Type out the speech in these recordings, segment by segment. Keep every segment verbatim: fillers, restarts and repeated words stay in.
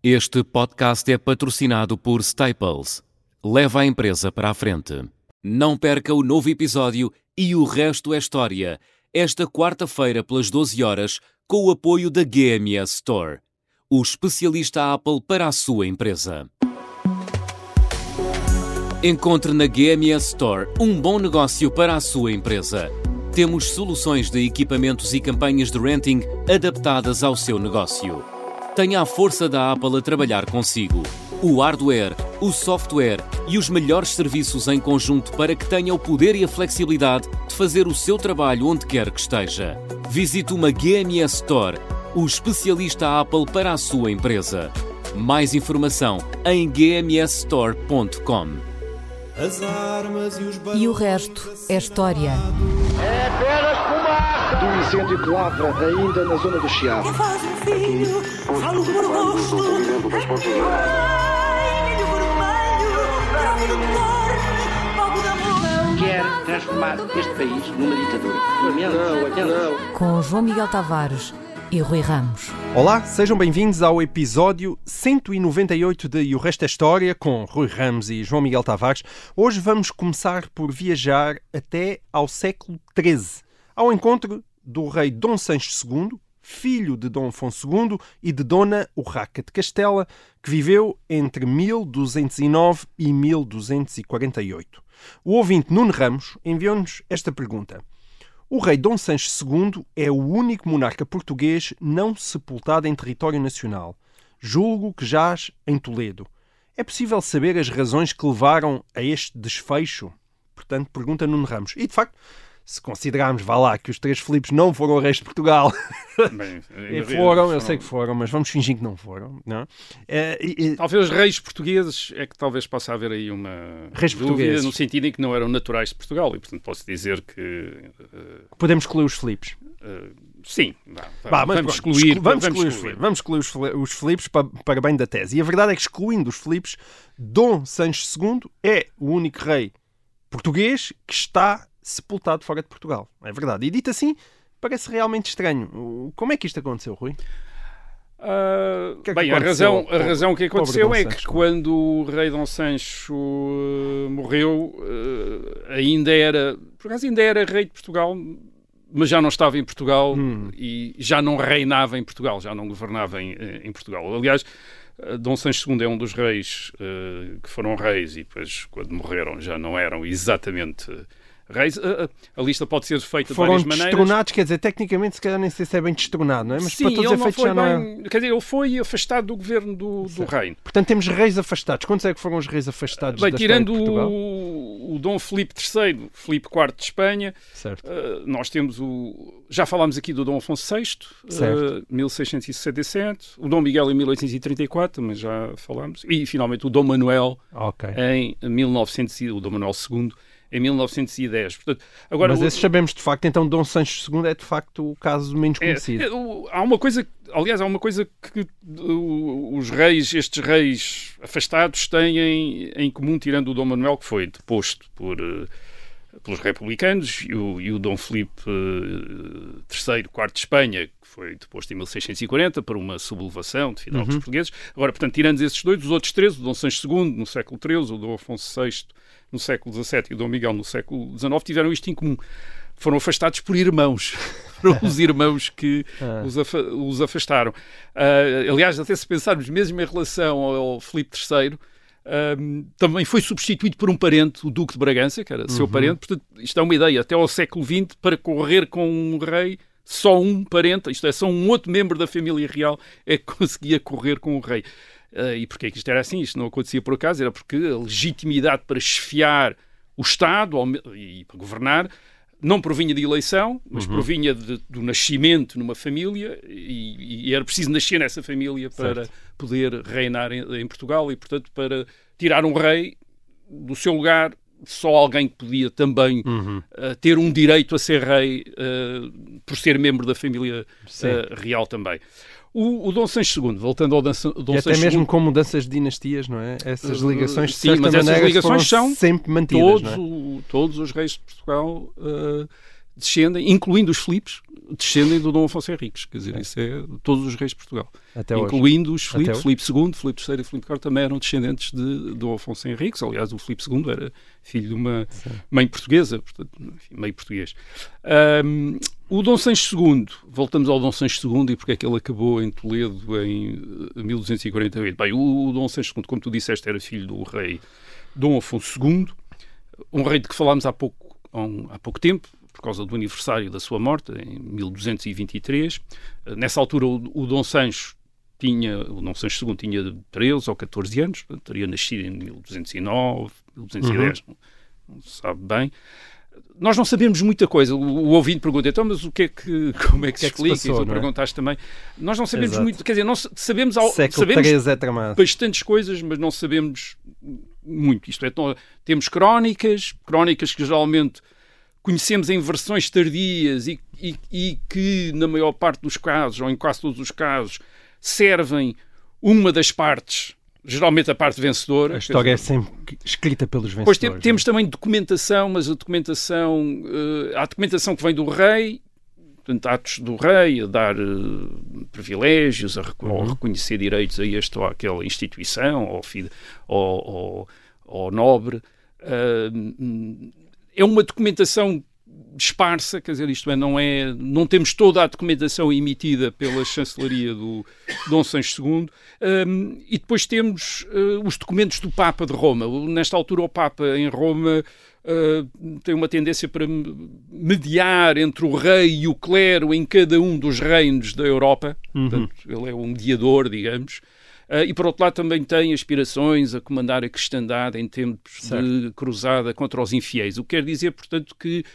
Este podcast é patrocinado por Staples. Leva a empresa para a frente. Não perca o novo episódio E o Resto é História, esta quarta-feira pelas doze horas, com o apoio da G M S Store, o especialista Apple para a sua empresa. Encontre na G M S Store um bom negócio para a sua empresa. Temos soluções de equipamentos e campanhas de renting adaptadas ao seu negócio. Tenha a força da Apple a trabalhar consigo. O hardware, o software e os melhores serviços em conjunto para que tenha o poder e a flexibilidade de fazer o seu trabalho onde quer que esteja. Visite uma G M S Store, o especialista Apple para a sua empresa. Mais informação em g m s store ponto com. As armas e, os e o resto é história. É apenas fumaça! Do incêndio que lavra ainda na zona do Chiado. Que faz um filho, falo por rosto, milho vermelho, bravo de cor, palco de amor. Quer transformar este país numa ditadura. Não, não. Com João Miguel Tavares e Rui Ramos. Olá, sejam bem-vindos ao episódio cento e noventa e oito de E o Resto é História, com Rui Ramos e João Miguel Tavares. Hoje vamos começar por viajar até ao século treze, ao encontro do rei Dom Sancho segundo, filho de Dom Afonso segundo e de Dona Urraca de Castela, que viveu entre mil duzentos e nove e mil duzentos e quarenta e oito. O ouvinte Nuno Ramos enviou-nos esta pergunta. O rei Dom Sancho segundo é o único monarca português não sepultado em território nacional. Julgo que jaz em Toledo. É possível saber as razões que levaram a este desfecho? Portanto, pergunta Nuno Ramos. E, de facto, se considerarmos, vá lá, que os três Filipes não foram reis de Portugal... Bem, foram, eu sei que foram, mas vamos fingir que não foram. Não? É, e, talvez reis portugueses é que talvez possa haver aí uma reis dúvida, portugueses. No sentido em que não eram naturais de Portugal, e portanto posso dizer que... Uh, podemos excluir os Filipes. Uh, sim, vá, Bah, vamos, mas, excluir, vamos, vamos excluir, excluir. Vamos excluir os, os Filipes para, para bem da tese. E a verdade é que, excluindo os Filipes, Dom Sancho segundo é o único rei português que está sepultado fora de Portugal. É verdade. E dito assim, parece realmente estranho. Como é que isto aconteceu, Rui? Uh, que é que bem, aconteceu? a razão, a razão que aconteceu é que Sancho? Quando o rei Dom Sancho uh, morreu, uh, ainda era, por acaso ainda era rei de Portugal, mas já não estava em Portugal hum. e já não reinava em Portugal, já não governava em, em Portugal. Aliás, Dom Sancho segundo é um dos reis uh, que foram reis e depois, quando morreram, já não eram exatamente... reis. A, a, a lista pode ser feita Foram de várias maneiras. Foram destronados, quer dizer, tecnicamente se calhar nem sei se é bem destronado, não é? Mas sim, para todos os efeitos já não bem, é... Quer dizer, ele foi afastado do governo do, do reino. Portanto, temos reis afastados. Quantos é que foram os reis afastados bem, da tirando história de Portugal? o, o Dom Filipe terceiro, Filipe quarto de Espanha, certo. Uh, nós temos o... Já falámos aqui do Dom Afonso sexto, uh, mil seiscentos e sessenta e sete, o Dom Miguel em mil oitocentos e trinta e quatro, mas já falámos, e finalmente o Dom Manuel okay. em mil e novecentos, o Dom Manuel segundo, em mil novecentos e dez. Portanto, agora, mas o... esses sabemos de facto, então Dom Sancho segundo é de facto o caso menos conhecido. É, é, há uma coisa, aliás, há uma coisa que uh, os reis, estes reis afastados têm em, em comum, tirando o Dom Manuel, que foi deposto por, uh, pelos republicanos, e o, e o Dom Filipe uh, terceiro, quarto de Espanha, que foi deposto em mil seiscentos e quarenta por uma sublevação de fidalgos uhum. portugueses. Agora, portanto, tirando esses dois, os outros três, o Dom Sancho segundo no século treze, o Dom Afonso sexto no século dezassete e o Dom Miguel no século dezenove, tiveram isto em comum. Foram afastados por irmãos. Foram os irmãos que ah. os, afa os afastaram. Uh, aliás, até se pensarmos mesmo em relação ao Filipe terceiro, uh, também foi substituído por um parente, o Duque de Bragança, que era uhum. seu parente. Portanto, isto é uma ideia. Até ao século vinte, para correr com um rei, só um parente, isto é, só um outro membro da família real é que conseguia correr com o rei. Uh, e porquê que isto era assim? Isto não acontecia por acaso, era porque a legitimidade para chefiar o Estado ao, e para governar não provinha de eleição, mas uhum. provinha de, do nascimento numa família e, e era preciso nascer nessa família para certo. poder reinar em, em Portugal e, portanto, para tirar um rei do seu lugar, só alguém que podia também uhum. uh, ter um direito a ser rei uh, por ser membro da família uh, real também. O, o Dom Sancho segundo, voltando ao Dom, Dom e Sancho até mesmo segundo, com mudanças de dinastias, não é? Essas ligações, de sim, certa mas maneira, essas ligações são sempre mantidas, todos, não é? o, todos os reis de Portugal uh, descendem, incluindo os Filipes, descendem do Dom Afonso Henriques. Quer dizer, é. isso é todos os reis de Portugal. Até incluindo hoje. os Filipes, Filipe segundo, Filipe terceiro e Filipe quarto também eram descendentes de Dom Afonso Henriques. Aliás, o Filipe segundo era filho de uma Sim. mãe portuguesa, portanto, enfim, meio português. Um, o Dom Sancho segundo, voltamos ao Dom Sancho segundo e porque é que ele acabou em Toledo em mil duzentos e quarenta e oito. Bem, o, o Dom Sancho segundo, como tu disseste, era filho do rei Dom Afonso segundo, um rei de que falámos há pouco, há, um, há pouco tempo, por causa do aniversário da sua morte, em mil duzentos e vinte e três. Nessa altura, o, o Dom Sancho tinha, o Dom Sancho segundo tinha treze ou catorze anos, portanto, teria nascido em mil duzentos e nove, mil duzentos e dez, uhum. não, não se sabe bem. Nós não sabemos muita coisa. O, o ouvinte pergunta, então, mas o que é que, como é que se que explica? É que se passou, e tu é? perguntaste também. Nós não sabemos Exato. muito, quer dizer, não sabemos, ao, sabemos é bastantes coisas, mas não sabemos muito. Isto é, então, temos crónicas, crónicas que geralmente conhecemos em versões tardias e, e, e que, na maior parte dos casos, ou em quase todos os casos, servem uma das partes, geralmente a parte vencedora. A história é sempre escrita pelos vencedores. Depois tem, temos também documentação, mas a documentação, uh, há a documentação que vem do rei, portanto, atos do rei, a dar uh, privilégios, a rec- uhum. reconhecer direitos a esta ou àquela instituição, ou, ou, ou, ou nobre. Uh, É uma documentação esparsa, quer dizer, isto é, não é, não temos toda a documentação emitida pela chancelaria do Dom Sancho segundo, um, e depois temos uh, os documentos do Papa de Roma. Nesta altura o Papa em Roma uh, tem uma tendência para mediar entre o rei e o clero em cada um dos reinos da Europa, uhum. portanto, ele é um mediador, digamos. Uh, e, por outro lado, também tem aspirações a comandar a cristandade em tempos certo. de cruzada contra os infiéis. O que quer dizer, portanto, que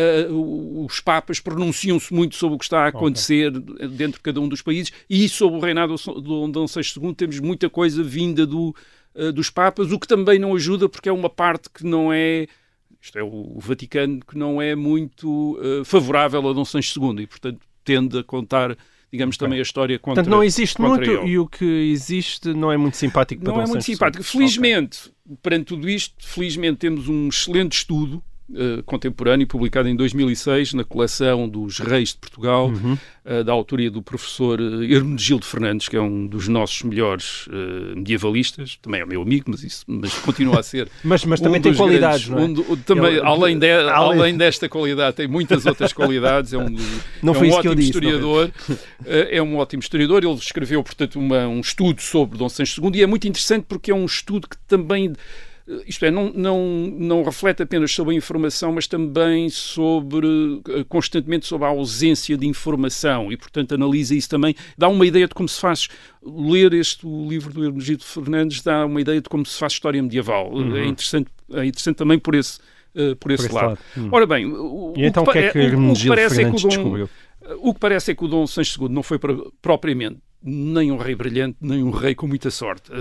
uh, os papas pronunciam-se muito sobre o que está a acontecer okay. dentro de cada um dos países, e sobre o reinado do Dom Sancho segundo temos muita coisa vinda do, uh, dos papas, o que também não ajuda, porque é uma parte que não é... Isto é o Vaticano, que não é muito uh, favorável a Dom Sancho segundo, e, portanto, tende a contar... digamos, okay. também a história contra Portanto, não existe muito ele. E o que existe não é muito simpático para Não Dom é muito Sancho simpático. segundo. Felizmente, okay. perante tudo isto, felizmente temos um excelente estudo uh, contemporâneo, publicado em dois mil e seis, na coleção dos Reis de Portugal, uhum. uh, da autoria do professor Hermenegildo Fernandes, que é um dos nossos melhores uh, medievalistas, também é meu amigo, mas, isso, mas continua a ser mas, mas um também tem qualidades, grandes, não é? Um, também, Ele, além, de, além... além desta qualidade, tem muitas outras qualidades, é um, não é foi um isso ótimo que eu disse, historiador, é um ótimo historiador, ele escreveu, portanto, uma, um estudo sobre Dom Sancho segundo, e é muito interessante porque é um estudo que também... Isto é, não, não, não reflete apenas sobre a informação, mas também sobre, constantemente sobre a ausência de informação, e, portanto, analisa isso também, dá uma ideia de como se faz, ler este o livro do Hermenegildo Fernandes dá uma ideia de como se faz história medieval. Uhum. É interessante, é interessante também por esse, uh, por esse por lado. lado. Uhum. Ora bem, o, e então o que é que o Hermenegildo Fernandes descobriu? O que parece é que o Dom Sancho segundo não foi propriamente nem um rei brilhante, nem um rei com muita sorte.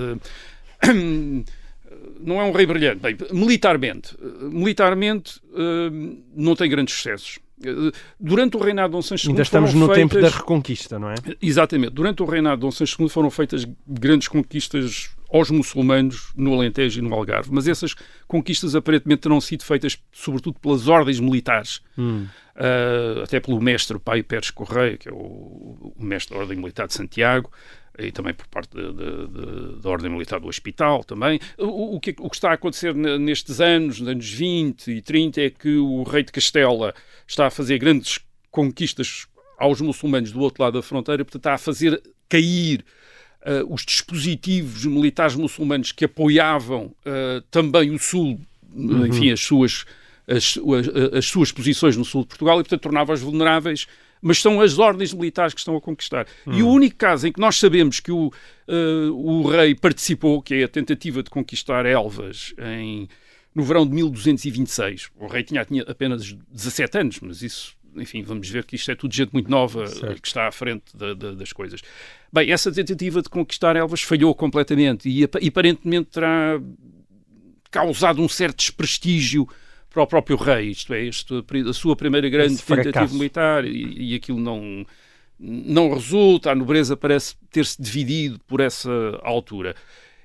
Uh, não é um rei brilhante. Bem, militarmente, militarmente uh, não tem grandes sucessos. Uh, durante o reinado de Dom Sancho segundo ainda estamos no feitas... tempo da Reconquista, não é? Exatamente. Durante o reinado de Dom Sancho segundo foram feitas grandes conquistas aos muçulmanos no Alentejo e no Algarve, mas essas conquistas aparentemente terão sido feitas sobretudo pelas ordens militares, hum. uh, até pelo mestre Pai Pérez Correia, que é o, o mestre da Ordem Militar de Santiago, e também por parte de, de, de, da Ordem Militar do Hospital também. O, o, que, o que está a acontecer nestes anos, nos anos vinte e trinta, é que o rei de Castela está a fazer grandes conquistas aos muçulmanos do outro lado da fronteira, portanto está a fazer cair uh, os dispositivos militares muçulmanos que apoiavam uh, também o sul, uhum. enfim, as suas, as, as, as suas posições no sul de Portugal, e portanto tornava-os vulneráveis. Mas são as ordens militares que estão a conquistar. Hum. E o único caso em que nós sabemos que o, uh, o rei participou, que é a tentativa de conquistar Elvas em, no verão de mil duzentos e vinte e seis. O rei tinha, tinha apenas dezassete anos, mas isso, enfim, vamos ver que isto é tudo gente muito nova certo. que está à frente da, da, das coisas. Bem, essa tentativa de conquistar Elvas falhou completamente e, e aparentemente terá causado um certo desprestígio para o próprio rei, isto é, isto, a sua primeira grande Esse tentativa fracasso. militar, e, e aquilo não, não resulta, a nobreza parece ter-se dividido por essa altura.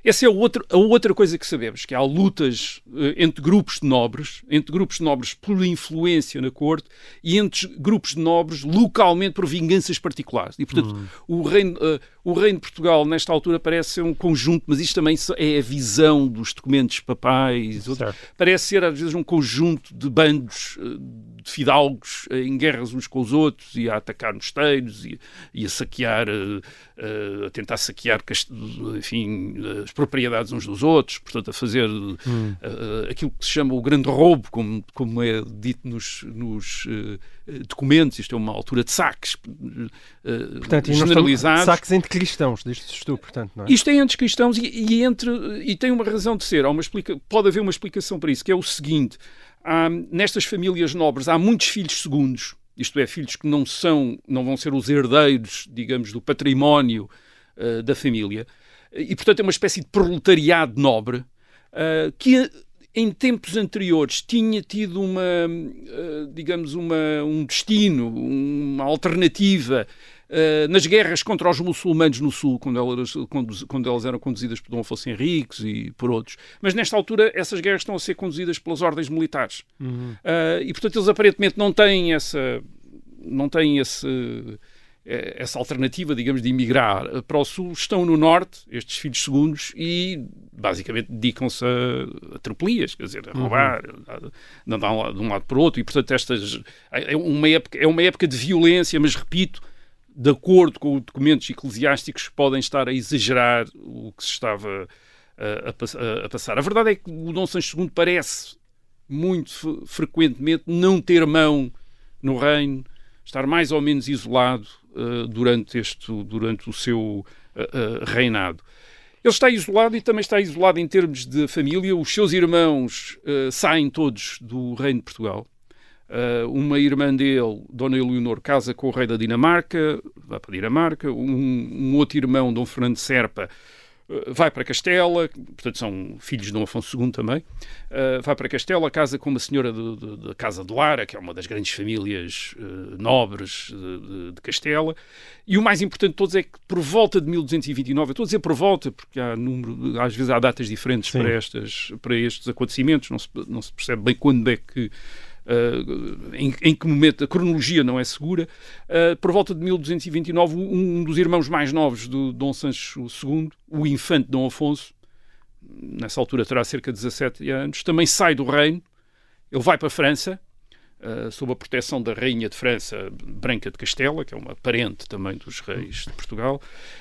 Essa é a outra, a outra coisa que sabemos, que há lutas uh, entre grupos de nobres, entre grupos de nobres por influência na corte e entre grupos de nobres localmente por vinganças particulares. E, portanto, hum. o, reino, uh, o reino de Portugal, nesta altura, parece ser um conjunto, mas isto também é a visão dos documentos papais, outros, parece ser, às vezes, um conjunto de bandos uh, de fidalgos uh, em guerras uns com os outros e a atacar mosteiros e, e a saquear, uh, uh, a tentar saquear, enfim, as propriedades uns dos outros, portanto, a fazer hum. uh, aquilo que se chama o grande roubo, como, como é dito nos, nos uh, documentos. Isto é uma altura de saques uh, portanto, generalizados. Saques entre cristãos, dizes tu, portanto, não é? Isto é entre cristãos e, e, entre, e tem uma razão de ser. Há uma explica, pode haver uma explicação para isso, que é o seguinte. Há, nestas famílias nobres há muitos filhos segundos, isto é, filhos que não, são, não vão ser os herdeiros, digamos, do património uh, da família. E, portanto, é uma espécie de proletariado nobre uh, que, em tempos anteriores, tinha tido uma, uh, digamos, uma, um destino, uma alternativa uh, nas guerras contra os muçulmanos no Sul, quando elas, quando, quando elas eram conduzidas por Dom Afonso Henriques e por outros. Mas, nesta altura, essas guerras estão a ser conduzidas pelas ordens militares. Uhum. Uh, e, portanto, eles aparentemente não têm essa... não têm esse... essa alternativa, digamos, de emigrar para o Sul, estão no Norte, estes filhos segundos, e basicamente dedicam-se a, a tropelias, quer dizer, a roubar, uhum. a andar de um lado para o outro, e portanto estas, é, uma época, é uma época de violência, mas repito, de acordo com os documentos eclesiásticos, podem estar a exagerar o que se estava a, a, a passar. A verdade é que o Dom Sancho segundo parece, muito frequentemente, não ter mão no reino, estar mais ou menos isolado uh, durante, este, durante o seu uh, uh, reinado. Ele está isolado e também está isolado em termos de família. Os seus irmãos uh, saem todos do reino de Portugal. Uh, uma irmã dele, Dona Eleonor, casa com o rei da Dinamarca, vai para a Dinamarca. Um, um outro irmão, Dom Fernando de Serpa, vai para Castela, portanto são filhos de Dom Afonso segundo também, uh, vai para Castela, casa com uma senhora da Casa de Lara, que é uma das grandes famílias uh, nobres de, de, de Castela, e o mais importante de todos é que por volta de mil duzentos e vinte e nove, eu estou a dizer por volta, porque há número, às vezes há datas diferentes para, estas, para estes acontecimentos, não se, não se percebe bem quando é que Uh, em, em que momento, a cronologia não é segura, uh, por volta de mil duzentos e vinte e nove, um, um dos irmãos mais novos do Dom Sancho segundo, o infante Dom Afonso, nessa altura terá cerca de dezassete anos, também sai do reino, ele vai para a França, uh, sob a proteção da rainha de França, Branca de Castela, que é uma parente também dos reis de Portugal,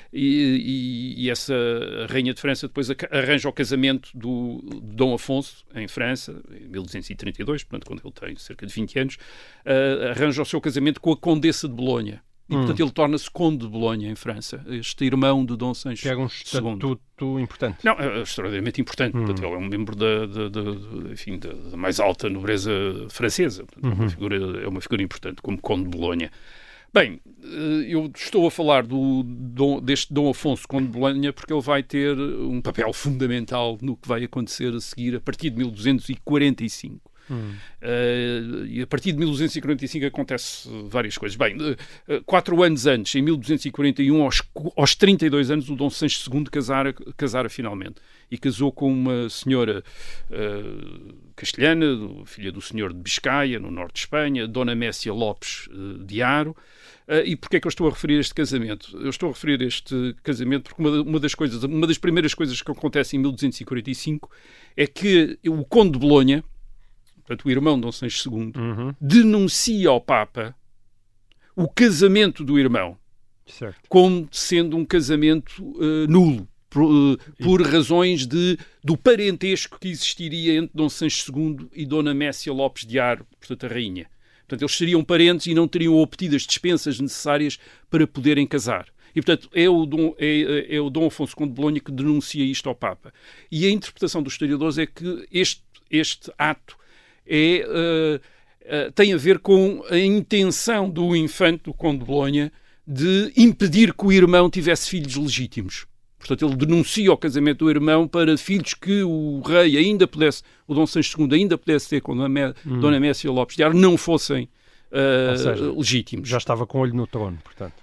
e, e, e essa rainha de França depois arranja o casamento do de Dom Afonso em França, em mil duzentos e trinta e dois, portanto, quando ele tem cerca de vinte anos, uh, arranja o seu casamento com a Condessa de Bolonha. E, hum. portanto, ele torna-se Conde de Bolonha, em França, este irmão de Dom Sancho segundo. Que é um estatuto importante. Não, é extraordinariamente importante. Hum. Portanto, ele é um membro da, da, da, enfim, da, da mais alta nobreza francesa. Portanto, uhum. é, uma figura, é uma figura importante, como Conde de Bolonha. Bem, eu estou a falar do, do, deste Dom Afonso Conde de Bolonha porque ele vai ter um papel fundamental no que vai acontecer a seguir a partir de mil duzentos e quarenta e cinco. Hum. Uh, e a partir de mil duzentos e quarenta e cinco acontece várias coisas. Bem, uh, quatro anos antes, em mil duzentos e quarenta e um, aos, aos trinta e dois anos, o Dom Sancho segundo casara, casara finalmente. E casou com uma senhora uh, castelhana, filha do senhor de Biscaia, no norte de Espanha, Dona Messia Lopes uh, de Haro. Uh, e porquê é que eu estou a referir este casamento? Eu estou a referir este casamento porque uma, uma das coisas, uma das primeiras coisas que acontece em mil duzentos e quarenta e cinco é que o Conde de Bolonha, portanto, o irmão de Dom Sancho segundo, uhum. denuncia ao Papa o casamento do irmão, certo. Como sendo um casamento uh, nulo, por, uh, por razões de, do parentesco que existiria entre Dom Sancho segundo e Dona Messia Lopes de Haro, portanto, a rainha. Portanto, eles seriam parentes e não teriam obtido as dispensas necessárias para poderem casar. E, portanto, é o, Dom, é, é o Dom Afonso Conde de Bolonha que denuncia isto ao Papa. E a interpretação dos historiadores é que este, este ato É, uh, uh, tem a ver com a intenção do infante, do Conde de Bolonha, de impedir que o irmão tivesse filhos legítimos. Portanto, ele denuncia o casamento do irmão para filhos que o rei ainda pudesse, o Dom Sancho segundo ainda pudesse ter com a Mé, hum. Dona Messia Lopes de Haro, não fossem uh, seja, legítimos. Já estava com o olho no trono, portanto.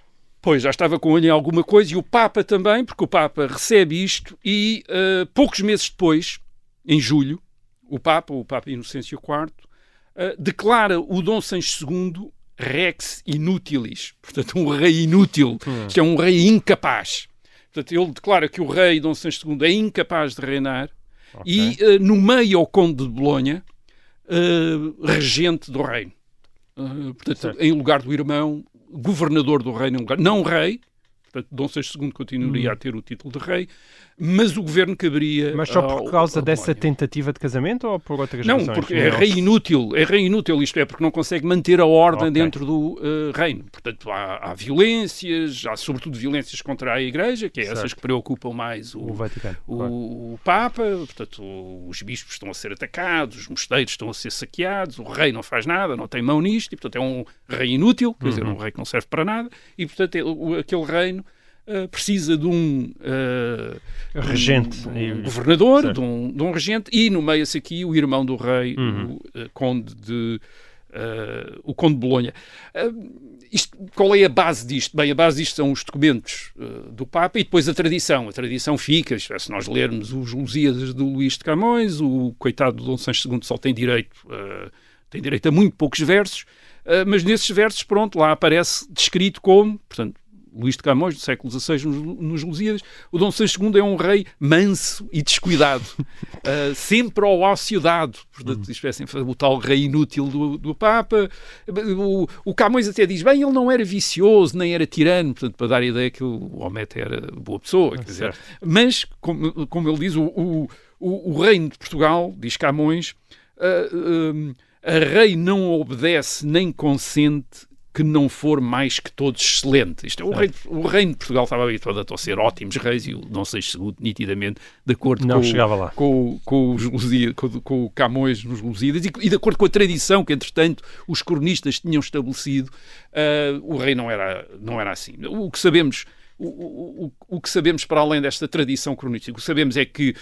Pois, já estava com olho em alguma coisa, e o Papa também, porque o Papa recebe isto e uh, poucos meses depois, em julho, o Papa, o Papa Inocêncio quarto, uh, declara o Dom Sancho segundo Rex Inutilis, portanto um rei inútil, hum. que é um rei incapaz. Portanto, ele declara que o rei Dom Sancho segundo é incapaz de reinar, okay. e uh, nomeia o Conde de Bolonha uh, regente do reino. Uh, portanto, certo. Em lugar do irmão, governador do reino, não rei. Portanto, Dom Sancho segundo continuaria hum. a ter o título de rei, mas o governo caberia... Mas só por ao, causa ao dessa Bolonha. Tentativa de casamento ou por outras não, razões? Não, porque é rei inútil, é rei inútil, isto é, porque não consegue manter a ordem okay. dentro do uh, reino. Portanto, há, há violências, há sobretudo violências contra a Igreja, que é certo. essas que preocupam mais o, o Vaticano, o, claro. o Papa, portanto, os bispos estão a ser atacados, os mosteiros estão a ser saqueados, o rei não faz nada, não tem mão nisto, e portanto é um rei inútil, quer uhum. dizer, um rei que não serve para nada, e portanto é, o, aquele reino Uh, precisa de um, uh, regente, um, de um governador, de um, de um regente, e nomeia-se aqui o irmão do rei, uhum. o, uh, conde de, uh, o Conde de Bolonha. Uh, isto, qual é a base disto? Bem, a base disto são os documentos uh, do Papa e depois a tradição. A tradição fica, isto é, se nós lermos os Lusíadas de Luís de Camões, o coitado de Dom Sancho segundo só tem direito, uh, tem direito a muito poucos versos, uh, mas nesses versos, pronto, lá aparece descrito como, portanto, Luís de Camões, do século dezasseis, nos, nos Lusíadas, o Dom Sancho segundo é um rei manso e descuidado, uh, sempre ao ócio dado. Portanto, isto é assim, o tal rei inútil do, do Papa. O, o Camões até diz, bem, ele não era vicioso, nem era tirano, portanto, para dar a ideia que o homem até era boa pessoa. Quer dizer, mas, como, como ele diz, o, o, o, o reino de Portugal, diz Camões, uh, uh, a rei não obedece nem consente que não for mais que todos excelente. Isto é, o, rei, o reino de Portugal estava habituado a ser ótimos reis e o Dom Sancho segundo, nitidamente, de acordo não com, chegava lá. Com, com, os Lusíadas, com, com o Camões nos Lusíadas e, e de acordo com a tradição que, entretanto, os cronistas tinham estabelecido, uh, o rei não era, não era assim. O que sabemos, o, o, o, o que sabemos para além desta tradição cronística, o que sabemos é que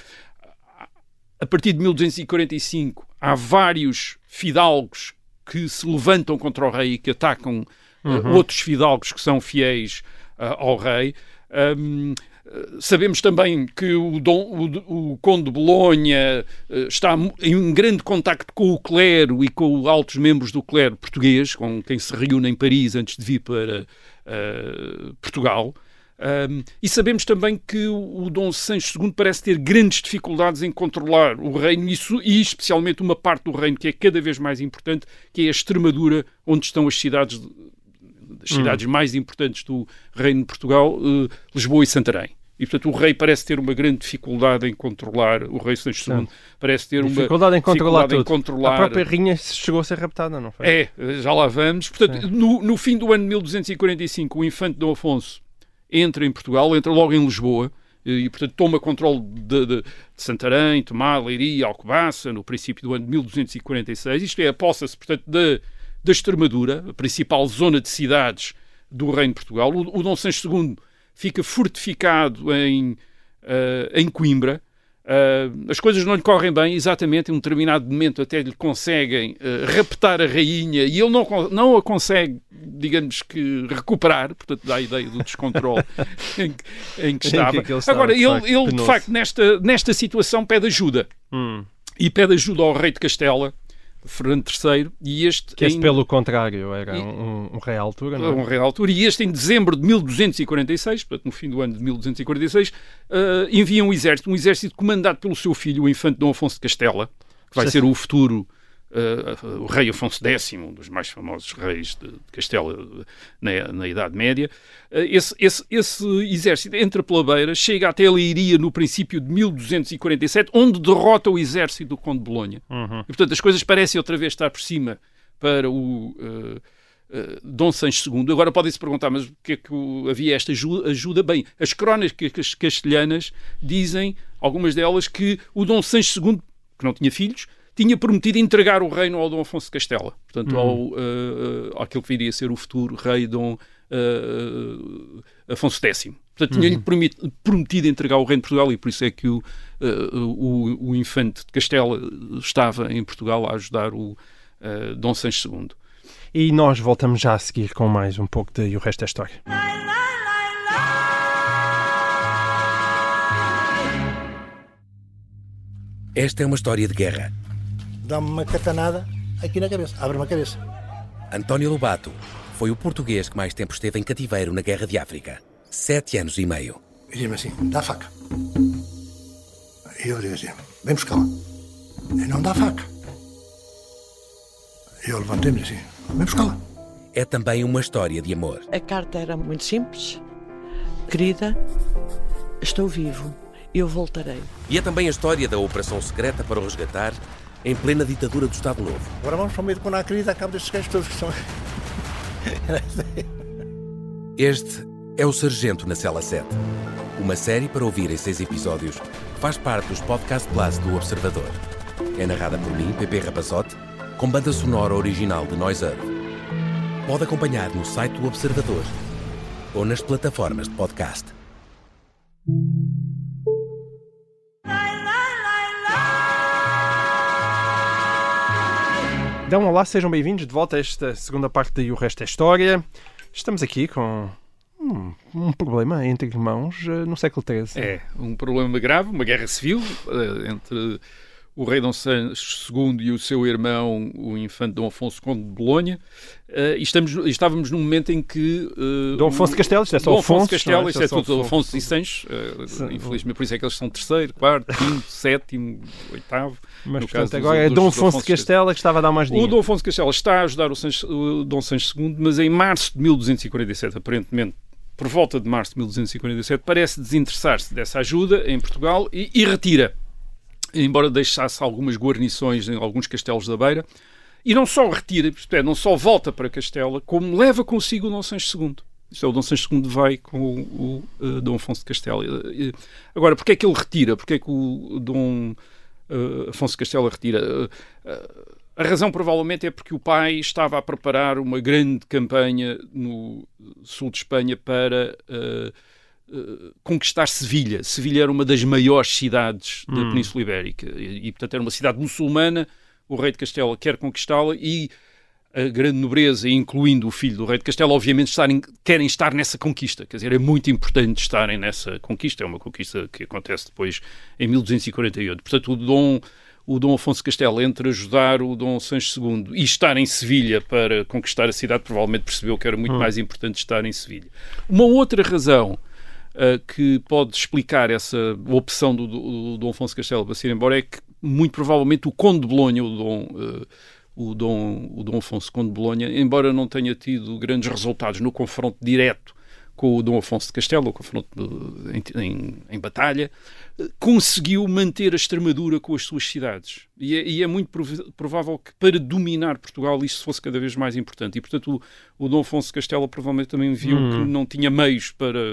a partir de mil duzentos e quarenta e cinco há vários fidalgos que se levantam contra o rei e que atacam uhum. uh, outros fidalgos que são fiéis uh, ao rei. Um, uh, sabemos também que o, Dom, o, o Conde de Bolonha uh, está em um grande contacto com o clero e com altos membros do clero português, com quem se reúne em Paris antes de vir para uh, Portugal. Um, e sabemos também que o, o Dom Sancho segundo parece ter grandes dificuldades em controlar o reino e, e especialmente uma parte do reino que é cada vez mais importante, que é a Extremadura, onde estão as cidades, as cidades hum. mais importantes do reino de Portugal, uh, Lisboa e Santarém. E, portanto, o rei parece ter uma grande dificuldade em controlar, o rei Sancho segundo parece ter dificuldade uma em controlar dificuldade tudo. Em controlar... A própria rainha chegou a ser raptada, não foi? É, já lá vamos. Portanto, no, no fim do ano de mil duzentos e quarenta e cinco, o infante Dom Afonso entra em Portugal, entra logo em Lisboa e, portanto, toma controle de, de, de Santarém, Tomar, Leiria, Alcobaça, no princípio do ano de mil duzentos e quarenta e seis. Isto é, aposta-se, portanto, da, da Extremadura, a principal zona de cidades do Reino de Portugal. O, o Dom Sancho segundo fica fortificado em, uh, em Coimbra. Uh, as coisas não lhe correm bem, exatamente, em um determinado momento até lhe conseguem uh, raptar a rainha e ele não, não a consegue, digamos que, recuperar, portanto dá a ideia do descontrole em, em que estava. Em que é que ele estava Agora, de ele, facto, ele de facto, nesta, nesta situação pede ajuda. Hum. E pede ajuda ao rei de Castela, Fernando terceiro, e este... Que esse, em... pelo contrário, era um, um rei à altura, não é? Um rei à altura, e este em dezembro de mil duzentos e quarenta e seis, portanto no fim do ano de mil duzentos e quarenta e seis, uh, envia um exército, um exército comandado pelo seu filho, o infante Dom Afonso de Castela, que vai ser o futuro uh, o rei Afonso décimo, um dos mais famosos reis de, de Castela na, na Idade Média. Uh, esse, esse, esse exército entra pela beira, chega até a Leiria no princípio de mil duzentos e quarenta e sete, onde derrota o exército do Conde de Bolonha. Uhum. E, portanto, as coisas parecem outra vez estar por cima para o uh, uh, Dom Sancho segundo. Agora podem-se perguntar, mas o que é que o, havia esta ajuda, ajuda? Bem, as crónicas castelhanas dizem, algumas delas, que o Dom Sancho segundo, que não tinha filhos, tinha prometido entregar o reino ao Dom Afonso de Castela, portanto, uhum. ao, uh, uh, àquele que viria a ser o futuro rei Dom uh, Afonso décimo. Portanto, tinha-lhe uhum. prometido entregar o reino de Portugal e por isso é que o, uh, o, o infante de Castela estava em Portugal a ajudar o uh, Dom Sancho segundo. E nós voltamos já a seguir com mais um pouco de E o Resto é História. Esta é uma história de guerra. Dá-me uma catanada aqui na cabeça. Abre-me a cabeça. António Lobato foi o português que mais tempo esteve em cativeiro na Guerra de África. Sete anos e meio. E diz-me assim, dá a faca. E eu digo assim, vem buscá-la. E não dá a faca. E eu levantei-me assim, vem buscá-la. É também uma história de amor. A carta era muito simples. Querida, estou vivo. Eu voltarei. E é também a história da operação secreta para o resgatar em plena ditadura do Estado Novo. Agora vamos para o meio de Conakry e acabo destes gajos todos que são... Este é o Sargento na Cela sete. Uma série para ouvir em seis episódios que faz parte dos Podcast Plus do Observador. É narrada por mim, Pepe Rapazote, com banda sonora original de Noise Earth. Pode acompanhar no site do Observador ou nas plataformas de podcast. Então, olá, sejam bem-vindos de volta a esta segunda parte de E o Resto é História. Estamos aqui com um, um problema entre irmãos uh, no século treze. É, um problema grave, uma guerra civil uh, entre o rei Dom Sancho segundo e o seu irmão, o infante Dom Afonso Conde de Bolonha. Uh, e estamos, estávamos num momento em que... Uh, Dom Afonso de Castelo, isto é só Dom Afonso. Afonso de Castelo, é? isto é, é tudo Afonso e Sancho. Uh, infelizmente, por isso é que eles são terceiro, quarto, quinto, sétimo, oitavo. Mas, no portanto, caso agora dos, é Dom dos Afonso de Castelo que estava a dar mais dinheiro. O Dom Afonso de Castelo está a ajudar o, Sancho, o Dom Sancho segundo, mas em março de mil duzentos e quarenta e sete, aparentemente, por volta de março de mil duzentos e quarenta e sete, parece desinteressar-se dessa ajuda em Portugal e, e retira, embora deixasse algumas guarnições em alguns castelos da Beira, e não só retira, isto é, não só volta para Castela, como leva consigo o Dom Sancho segundo. Isto é, o Dom Sancho segundo vai com o, o, o Dom Afonso de Castela. Agora, porque é que ele retira? Porque é que o Dom uh, Afonso de Castela retira? Uh, uh, a razão, provavelmente, é porque o pai estava a preparar uma grande campanha no sul de Espanha para... Uh, Uh, conquistar Sevilha. Sevilha era uma das maiores cidades da hum. Península Ibérica e, e, portanto, era uma cidade muçulmana. O rei de Castela quer conquistá-la e a grande nobreza, incluindo o filho do rei de Castela, obviamente estarem, querem estar nessa conquista. Quer dizer, é muito importante estarem nessa conquista. É uma conquista que acontece depois em mil duzentos e quarenta e oito. Portanto, o Dom, o Dom Afonso de Castela, entre ajudar o Dom Sancho segundo e estar em Sevilha para conquistar a cidade, provavelmente percebeu que era muito hum. mais importante estar em Sevilha. Uma outra razão Uh, que pode explicar essa opção do, do, do Dom Afonso de Castela para se ir embora é que, muito provavelmente, o Conde de Bolonha, o Dom, uh, o Dom, o Dom Afonso Conde de Bolonha, embora não tenha tido grandes resultados no confronto direto com o Dom Afonso de Castela, o confronto de, em, em, em batalha, uh, conseguiu manter a Extremadura com as suas cidades. E é, e é muito prov- provável que, para dominar Portugal, isto fosse cada vez mais importante. E, portanto, o, o Dom Afonso de Castela provavelmente também viu hum. que não tinha meios para...